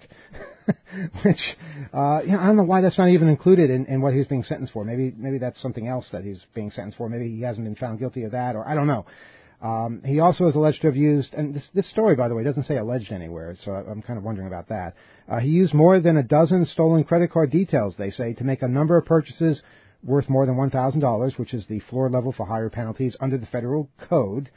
Speaker 2: which, uh, you know, I don't know why that's not even included in, in what he's being sentenced for. Maybe maybe that's something else that he's being sentenced for. Maybe he hasn't been found guilty of that, or I don't know. Um, he also is alleged to have used, and this, this story, by the way, doesn't say alleged anywhere, so I'm kind of wondering about that. Uh, he used more than a dozen stolen credit card details, they say, to make a number of purchases worth more than one thousand dollars, which is the floor level for higher penalties under the federal code.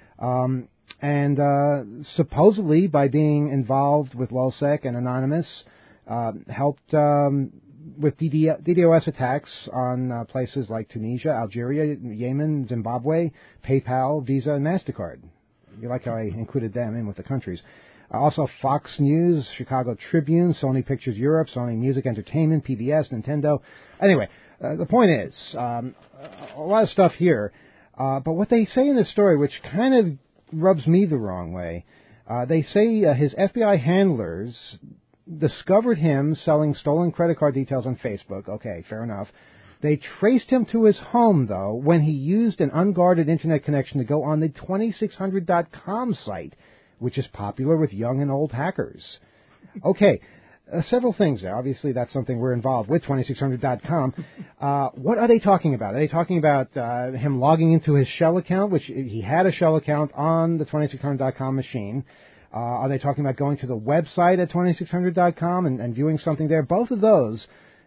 Speaker 2: Um, and uh, supposedly, by being involved with LulzSec and Anonymous, uh, helped um, with D D O S attacks on uh, places like Tunisia, Algeria, Yemen, Zimbabwe, PayPal, Visa, and MasterCard. You like how I included them in with the countries. Uh, also Fox News, Chicago Tribune, Sony Pictures Europe, Sony Music Entertainment, P B S, Nintendo. Anyway, uh, the point is, um, a lot of stuff here. Uh, but what they say in this story, which kind of rubs me the wrong way, uh, they say uh, his F B I handlers discovered him selling stolen credit card details on Facebook. Okay, fair enough. They traced him to his home, though, when he used an unguarded internet connection to go on the twenty-six hundred dot com site, which is popular with young and old hackers. Okay, uh, several things there. Obviously, that's something we're involved with, twenty-six hundred dot com. Uh, what are they talking about? Are they talking about uh, him logging into his shell account, which he had a shell account on the twenty-six hundred dot com machine? Uh, are they talking about going to the website at twenty-six hundred dot com and, and viewing something there? Both of those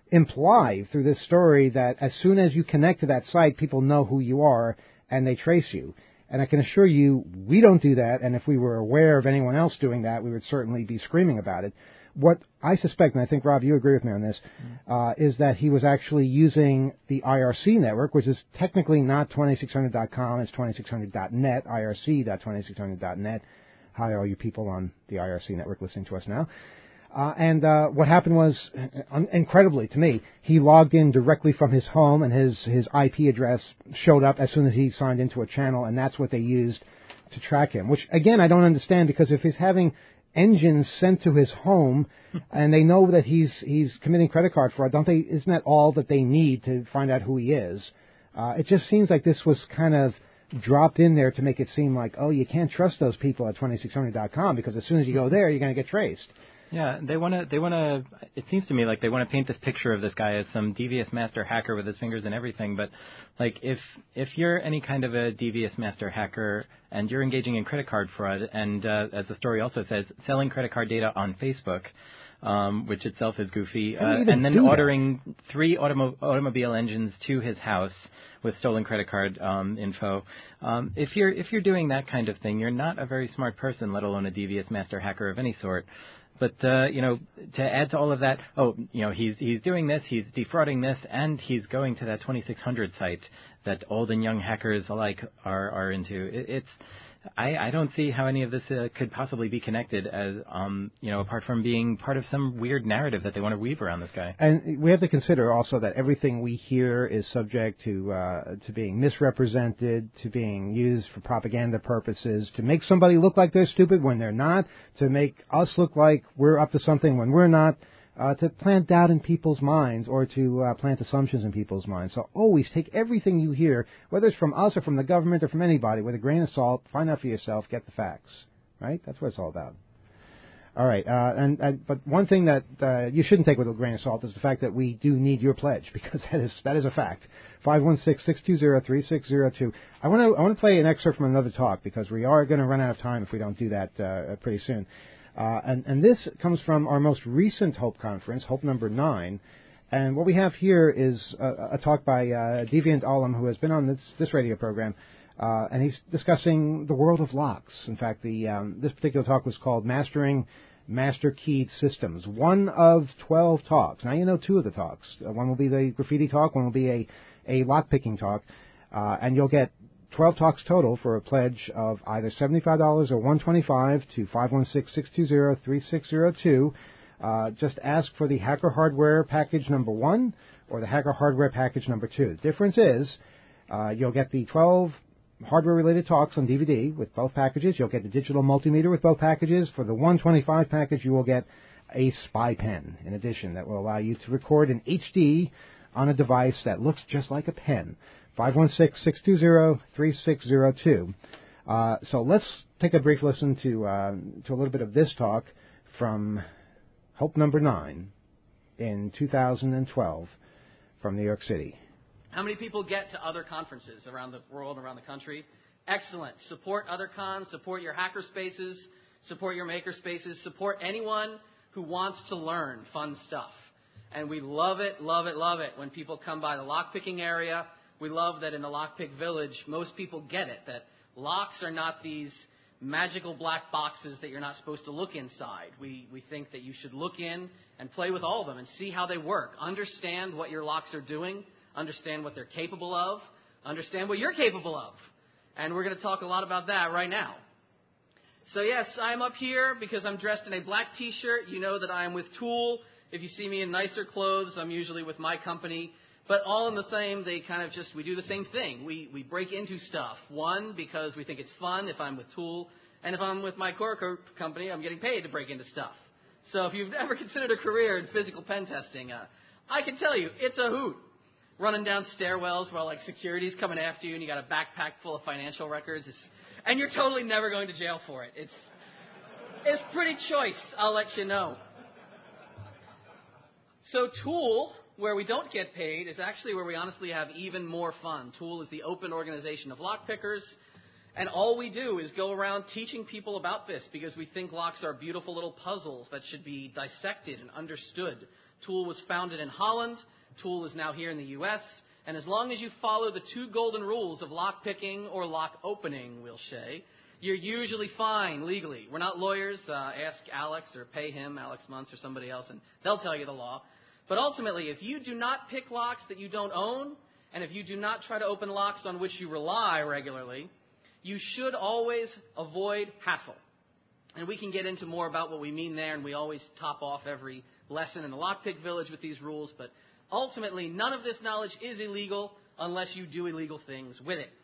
Speaker 2: imply through this story that as soon as you connect to that site, people know who you are and they trace you. And I can assure you, we don't do that, and if we were aware of anyone else doing that, we would certainly be screaming about it. What I suspect, and I think, Rob, you agree with me on this, uh, is that he was actually using the I R C network, which is technically not twenty-six hundred dot com, it's twenty-six hundred dot net, I R C dot twenty-six hundred dot net. Hi, all you people on the I R C network listening to us now. Uh, and uh, what happened was, uh, incredibly to me, he logged in directly from his home, and his, his I P address showed up as soon as he signed into a channel, and that's what they used to track him. Which, again, I don't understand, because if he's having engines sent to his home, and they know that he's he's committing credit card fraud, don't they? Isn't that all that they need to find out who he is? Uh, it just seems like this was kind of dropped in there to make it seem like, oh, you can't trust those people at twenty-six hundred dot com because as soon as you go there, you're going to get traced.
Speaker 5: Yeah, they want to. They want to. It seems to me like they want to paint this picture of this guy as some devious master hacker with his fingers and everything. But like, if if you're any kind of a devious master hacker and you're engaging in credit card fraud, and uh, as the story also says, selling credit card data on Facebook, um, which itself is goofy, uh, and then ordering that? three automo- automobile engines to his house with stolen credit card um, info. Um, if you're if you're doing that kind of thing, you're not a very smart person, let alone a devious master hacker of any sort. But, uh, you know, to add to all of that, oh, you know, he's he's doing this, he's defrauding this, and he's going to that twenty-six hundred site that old and young hackers alike are, are into. It, it's, I, I don't see how any of this uh, could possibly be connected as, um, you know, apart from being part of some weird narrative that they want to weave around this guy.
Speaker 2: And we have to consider also that everything we hear is subject to uh, to being misrepresented, to being used for propaganda purposes, to make somebody look like they're stupid when they're not, to make us look like we're up to something when we're not, uh, to plant doubt in people's minds or to uh, plant assumptions in people's minds. So always take everything you hear, whether it's from us or from the government or from anybody, with a grain of salt. Find out for yourself. Get the facts. Right? That's what it's all about. All right. Uh, and, and but one thing that uh, you shouldn't take with a grain of salt is the fact that we do need your pledge, because that is that is a fact. five one six, six two zero, three six zero two. I want to I want to play an excerpt from another talk, because we are going to run out of time if we don't do that uh, pretty soon. Uh, and, and this comes from our most recent HOPE conference, HOPE number nine. And what we have here is a, a talk by uh, Deviant Ollam, who has been on this, this radio program, uh, and he's discussing the world of locks. In fact, the um, this particular talk was called Mastering Master Keyed Systems. One of twelve talks. Now, you know two of the talks. Uh, one will be the graffiti talk, one will be a, a lock-picking talk, uh, and you'll get twelve talks total for a pledge of either seventy-five dollars or one hundred twenty-five dollars to five one six, six two zero, three six zero two. Uh, just ask for the Hacker Hardware package number one or the Hacker Hardware package number two. The difference is uh, you'll get the twelve hardware-related talks on D V D with both packages. You'll get the digital multimeter with both packages. For the one hundred twenty-five dollars package, you will get a spy pen in addition that will allow you to record in H D on a device that looks just like a pen. five one six, six two zero, three six zero two. Uh, so let's take a brief listen to uh, to a little bit of this talk from HOPE number nine in two thousand twelve from New York City.
Speaker 8: How many people get to other conferences around the world, around the country? Excellent. Support other cons, support your hacker spaces, support your maker spaces, support anyone who wants to learn fun stuff. And we love it, love it, love it when people come by the lockpicking area. We love that in the Lockpick Village, most people get it, that locks are not these magical black boxes that you're not supposed to look inside. We we think that you should look in and play with all of them and see how they work. Understand what your locks are doing. Understand what they're capable of. Understand what you're capable of. And we're going to talk a lot about that right now. So yes, I'm up here because I'm dressed in a black T-shirt. You know that I am with Tool. If you see me in nicer clothes, I'm usually with my company. But all in the same, they kind of just, we do the same thing. We we break into stuff. One, because we think it's fun if I'm with Tool. And if I'm with my core co- company, I'm getting paid to break into stuff. So if you've ever considered a career in physical pen testing, uh, I can tell you, it's a hoot. Running down stairwells while like security's coming after you and you got a backpack full of financial records. It's, and you're totally never going to jail for it. It's, it's pretty choice, I'll let you know. So Tool, where we don't get paid, is actually where we honestly have even more fun. Tool is the open organization of lockpickers, And all we do is go around teaching people about this because we think locks are beautiful little puzzles that should be dissected and understood. Tool was founded in Holland. Tool is now here in the U S. And as long as you follow the two golden rules of lock picking or lock opening, we'll say, you're usually fine legally. We're not lawyers. Uh, ask Alex or pay him, Alex Muntz or somebody else, and they'll tell you the law. But ultimately, if you do not pick locks that you don't own, and if you do not try to open locks on which you rely regularly, you should always avoid hassle. And we can get into more about what we mean there, and we always top off every lesson in the Lockpick Village with these rules. But ultimately, none of this knowledge is illegal unless you do illegal things with it.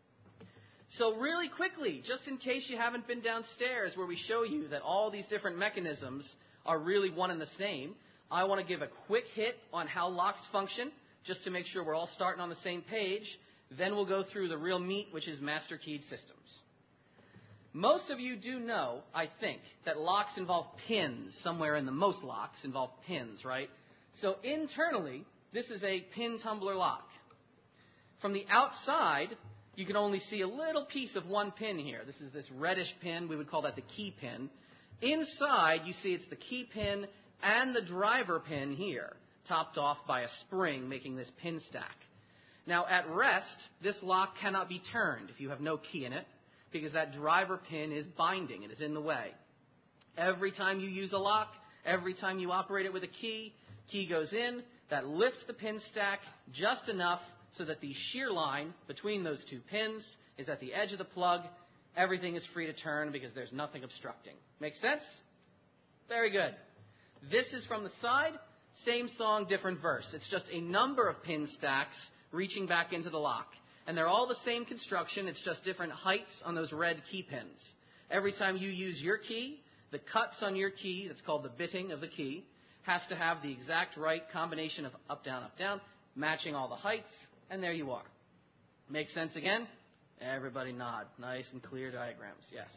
Speaker 8: So really quickly, just in case you haven't been downstairs where we show you that all these different mechanisms are really one and the same, I want to give a quick hit on how locks function, just to make sure we're all starting on the same page. Then we'll go through the real meat, which is master keyed systems. Most of you do know, I think, that locks involve pins. Somewhere in the most locks involve pins, right? So internally, this is a pin tumbler lock. From the outside, you can only see a little piece of one pin here. This is this reddish pin. We would call that the key pin. Inside, you see it's the key pin and the driver pin here, topped off by a spring, making this pin stack. Now, at rest, this lock cannot be turned if you have no key in it, because that driver pin is binding. It is in the way. Every time you use a lock, every time you operate it with a key, key goes in, that lifts the pin stack just enough so that the shear line between those two pins is at the edge of the plug. Everything is free to turn because there's nothing obstructing. Make sense? Very good. This is from the side. Same song, different verse. It's just a number of pin stacks reaching back into the lock. And they're all the same construction. It's just different heights on those red key pins. Every time you use your key, the cuts on your key, that's called the bitting of the key, has to have the exact right combination of up, down, up, down, matching all the heights, and there you are. Make sense again? Everybody nod. Nice and clear diagrams. Yes.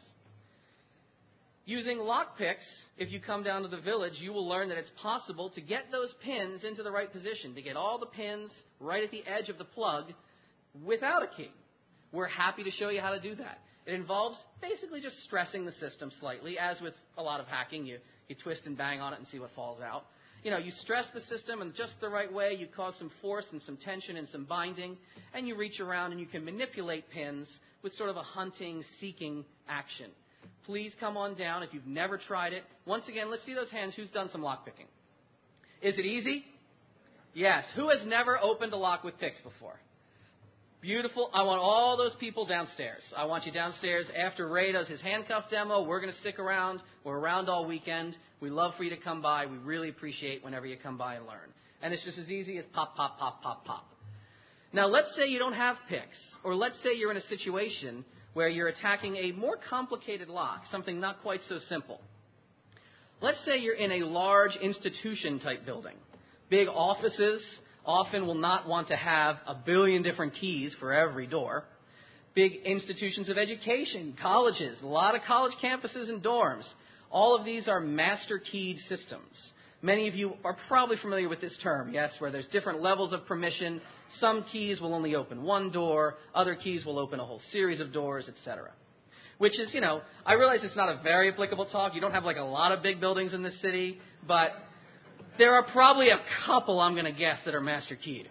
Speaker 8: Using lock picks, if you come down to the village, you will learn that it's possible to get those pins into the right position, to get all the pins right at the edge of the plug without a key. We're happy to show you how to do that. It involves basically just stressing the system slightly. As with a lot of hacking, you, you twist and bang on it and see what falls out. You know, you stress the system in just the right way, you cause some force and some tension and some binding, and you reach around and you can manipulate pins with sort of a hunting, seeking action. Please come on down if you've never tried it. Once again, let's see those hands. Who's done some lock picking? Is it easy? Yes. Who has never opened a lock with picks before? Beautiful. I want all those people downstairs. I want you downstairs after Ray does his handcuff demo. We're going to stick around. We're around all weekend. We love for you to come by. We really appreciate whenever you come by and learn. And it's just as easy as pop, pop, pop, pop, pop. Now, let's say you don't have picks, or let's say you're in a situation where you're attacking a more complicated lock, something not quite so simple. Let's say you're in a large institution-type building. Big offices often will not want to have a billion different keys for every door. Big institutions of education, colleges, a lot of college campuses and dorms. All of these are master-keyed systems. Many of you are probably familiar with this term, yes, where there's different levels of permission. Some keys will only open one door. Other keys will open a whole series of doors, et cetera. Which is, you know, I realize it's not a very applicable talk. You don't have like a lot of big buildings in this city, but there are probably a couple, I'm going to guess, that are master keyed.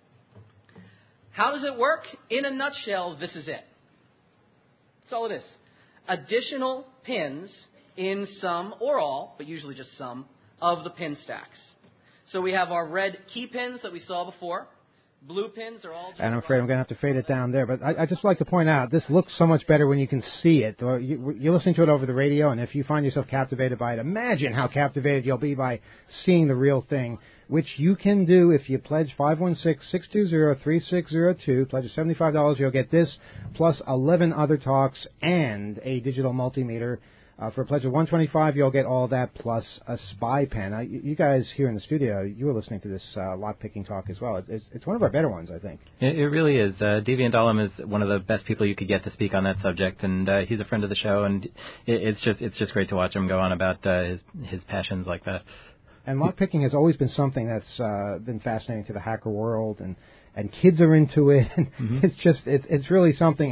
Speaker 8: How does it work? In a nutshell, this is it. That's all it is. Additional pins in some or all, but usually just some, of the pin stacks. So we have our red key pins that we saw before. Blue pins are all...
Speaker 2: And I'm afraid I'm going to have to fade it down there. But I, I just like to point out, this looks so much better when you can see it. You, you're listening to it over the radio, and if you find yourself captivated by it, imagine how captivated you'll be by seeing the real thing, which you can do if you pledge five one six, six two zero, three six zero two. Pledge seventy-five dollars, you'll get this, plus eleven other talks and a digital multimeter. Uh, for a pledge of one hundred twenty-five dollars, you'll get all that plus a spy pen. Uh, you, you guys here in the studio, you were listening to this uh, lock-picking talk as well. It's, it's, it's one of our better ones, I think.
Speaker 5: It, it really is. Uh, Deviant Dalam is one of the best people you could get to speak on that subject, and uh, he's a friend of the show, and it, it's just it's just great to watch him go on about uh, his his passions like that.
Speaker 2: And lock-picking has always been something that's uh, been fascinating to the hacker world, and, and kids are into it. And mm-hmm. It's just it's it's really something. And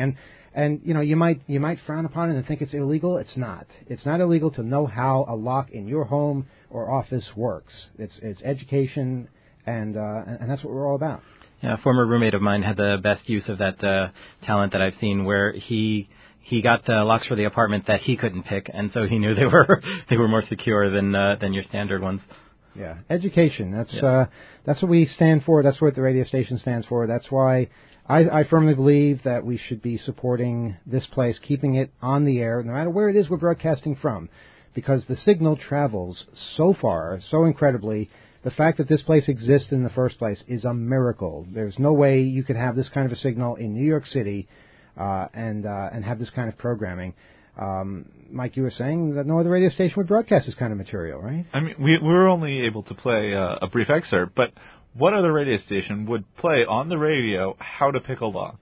Speaker 2: And, you know, you might you might frown upon it and think it's illegal. It's not. It's not illegal to know how a lock in your home or office works. It's it's education, and uh, and that's what we're all about.
Speaker 5: Yeah, a former roommate of mine had the best use of that uh, talent that I've seen, where he he got uh, locks for the apartment that he couldn't pick, and so he knew they were they were more secure than uh, than your standard ones.
Speaker 2: Yeah, education. That's
Speaker 5: yeah.
Speaker 2: uh, that's what we stand for. That's what the radio station stands for. That's why I, I firmly believe that we should be supporting this place, keeping it on the air, no matter where it is we're broadcasting from, because the signal travels so far, so incredibly. The fact that this place exists in the first place is a miracle. There's no way you could have this kind of a signal in New York City uh, and uh, and have this kind of programming. Um, Mike, you were saying that no other radio station would broadcast this kind of material, right?
Speaker 4: I mean, we, we were only able to play uh, a brief excerpt, but what other radio station would play on the radio how to pick a lock?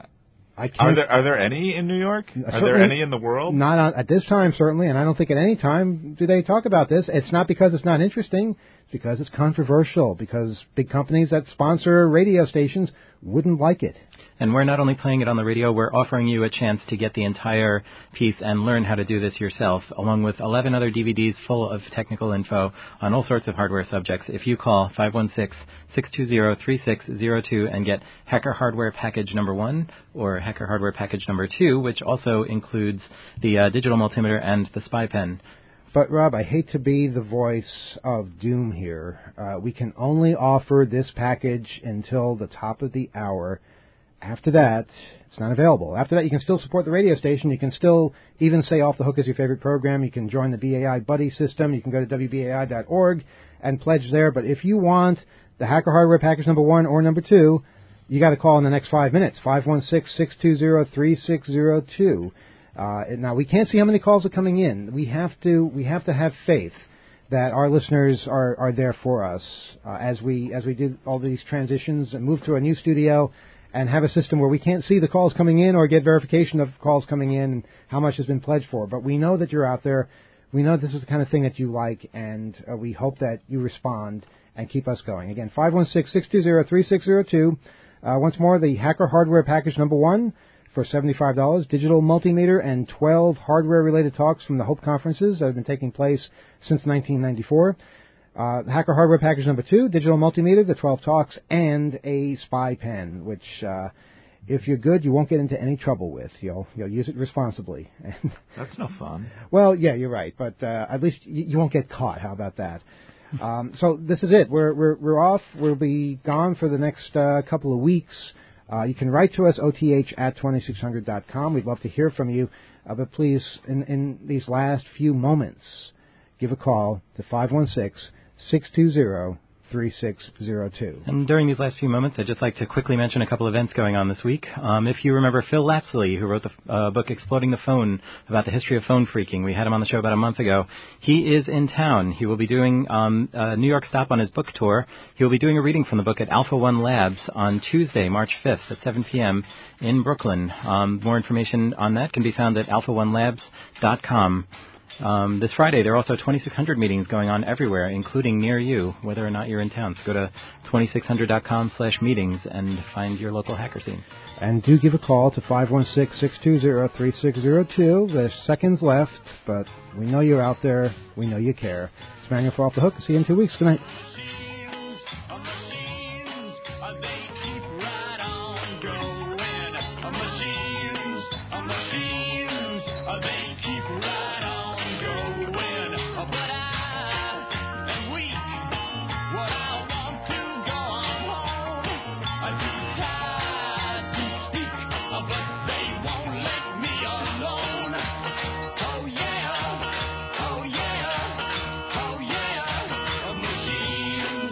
Speaker 2: I can't.
Speaker 4: Are there are there any in New York? Are there any in the world?
Speaker 2: Not on, at this time, certainly, and I don't think at any time do they talk about this. It's not because it's not interesting. It's because it's controversial, because big companies that sponsor radio stations wouldn't like it.
Speaker 5: And we're not only playing it on the radio, we're offering you a chance to get the entire piece and learn how to do this yourself, along with eleven other D V Ds full of technical info on all sorts of hardware subjects. If you call five one six, six two zero, three six zero two and get Hacker Hardware Package Number one or Hacker Hardware Package Number two, which also includes the uh, digital multimeter and the spy pen.
Speaker 2: But, Rob, I hate to be the voice of doom here. Uh, we can only offer this package until the top of the hour. After that, it's not available. After that, you can still support the radio station. You can still even say Off the Hook is your favorite program. You can join the B A I Buddy system. You can go to W B A I dot org and pledge there. But if you want the Hacker Hardware Package Number one or Number two, you got to call in the next five minutes, five one six, six two zero, three six zero two. Uh, now, we can't see how many calls are coming in. We have to we have to have faith that our listeners are, are there for us uh, as we as we do all these transitions and move to a new studio and have a system where we can't see the calls coming in or get verification of calls coming in and how much has been pledged for. But we know that you're out there. We know this is the kind of thing that you like, and uh, we hope that you respond and keep us going. Again, five one six, six two zero, three six zero two. Uh, once more, the Hacker Hardware Package Number one for seventy-five dollars, digital multimeter, and twelve hardware-related talks from the Hope Conferences that have been taking place since nineteen ninety-four. Uh, Hacker Hardware Package Number two, digital multimeter, the twelve talks, and a spy pen, which, uh, if you're good, you won't get into any trouble with. You'll you'll use it responsibly.
Speaker 4: That's no fun.
Speaker 2: Well, yeah, you're right, but uh, at least you, you won't get caught. How about that? um, so this is it. We're we're we're off. We'll be gone for the next uh, couple of weeks. Uh, you can write to us, O T H at twenty-six hundred dot com. We'd love to hear from you. Uh, but please, in, in these last few moments, give a call to five one six, six two zero, three six zero two.
Speaker 5: And during these last few moments, I'd just like to quickly mention a couple events going on this week. Um, if you remember Phil Lapsley, who wrote the uh, book Exploding the Phone, about the history of phone phreaking, we had him on the show about a month ago. He is in town. He will be doing um, a New York stop on his book tour. He will be doing a reading from the book at Alpha One Labs on Tuesday, March fifth at seven p.m. in Brooklyn. Um, more information on that can be found at alpha one labs dot com. Um, this Friday, there are also twenty-six hundred meetings going on everywhere, including near you, whether or not you're in town. So go to twenty-six hundred dot com slash meetings and find your local hacker scene.
Speaker 2: And do give a call to five one six, six two zero, three six zero two. There's seconds left, but we know you're out there. We know you care. It's Manuel for Off the Hook. See you in two weeks. Good night.
Speaker 3: Oh yeah, oh yeah, oh yeah, a machine.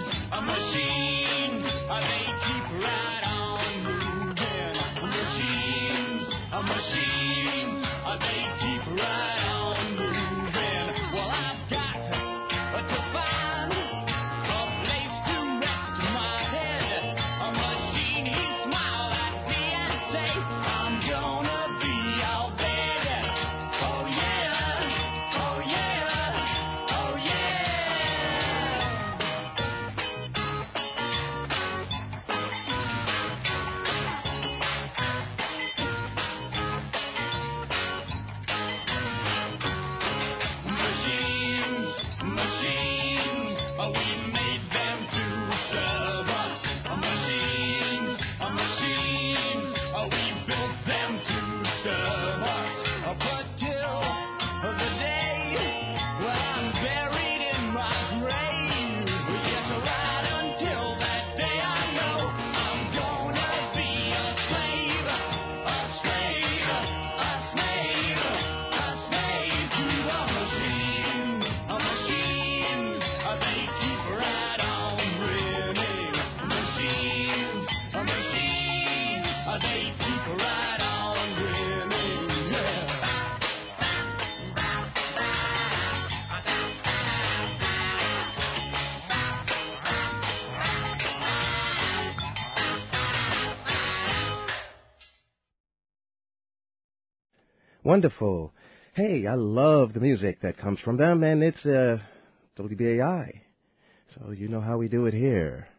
Speaker 9: Wonderful. Hey, I love the music that comes from them, and it's uh, W B A I. So you know how we do it here.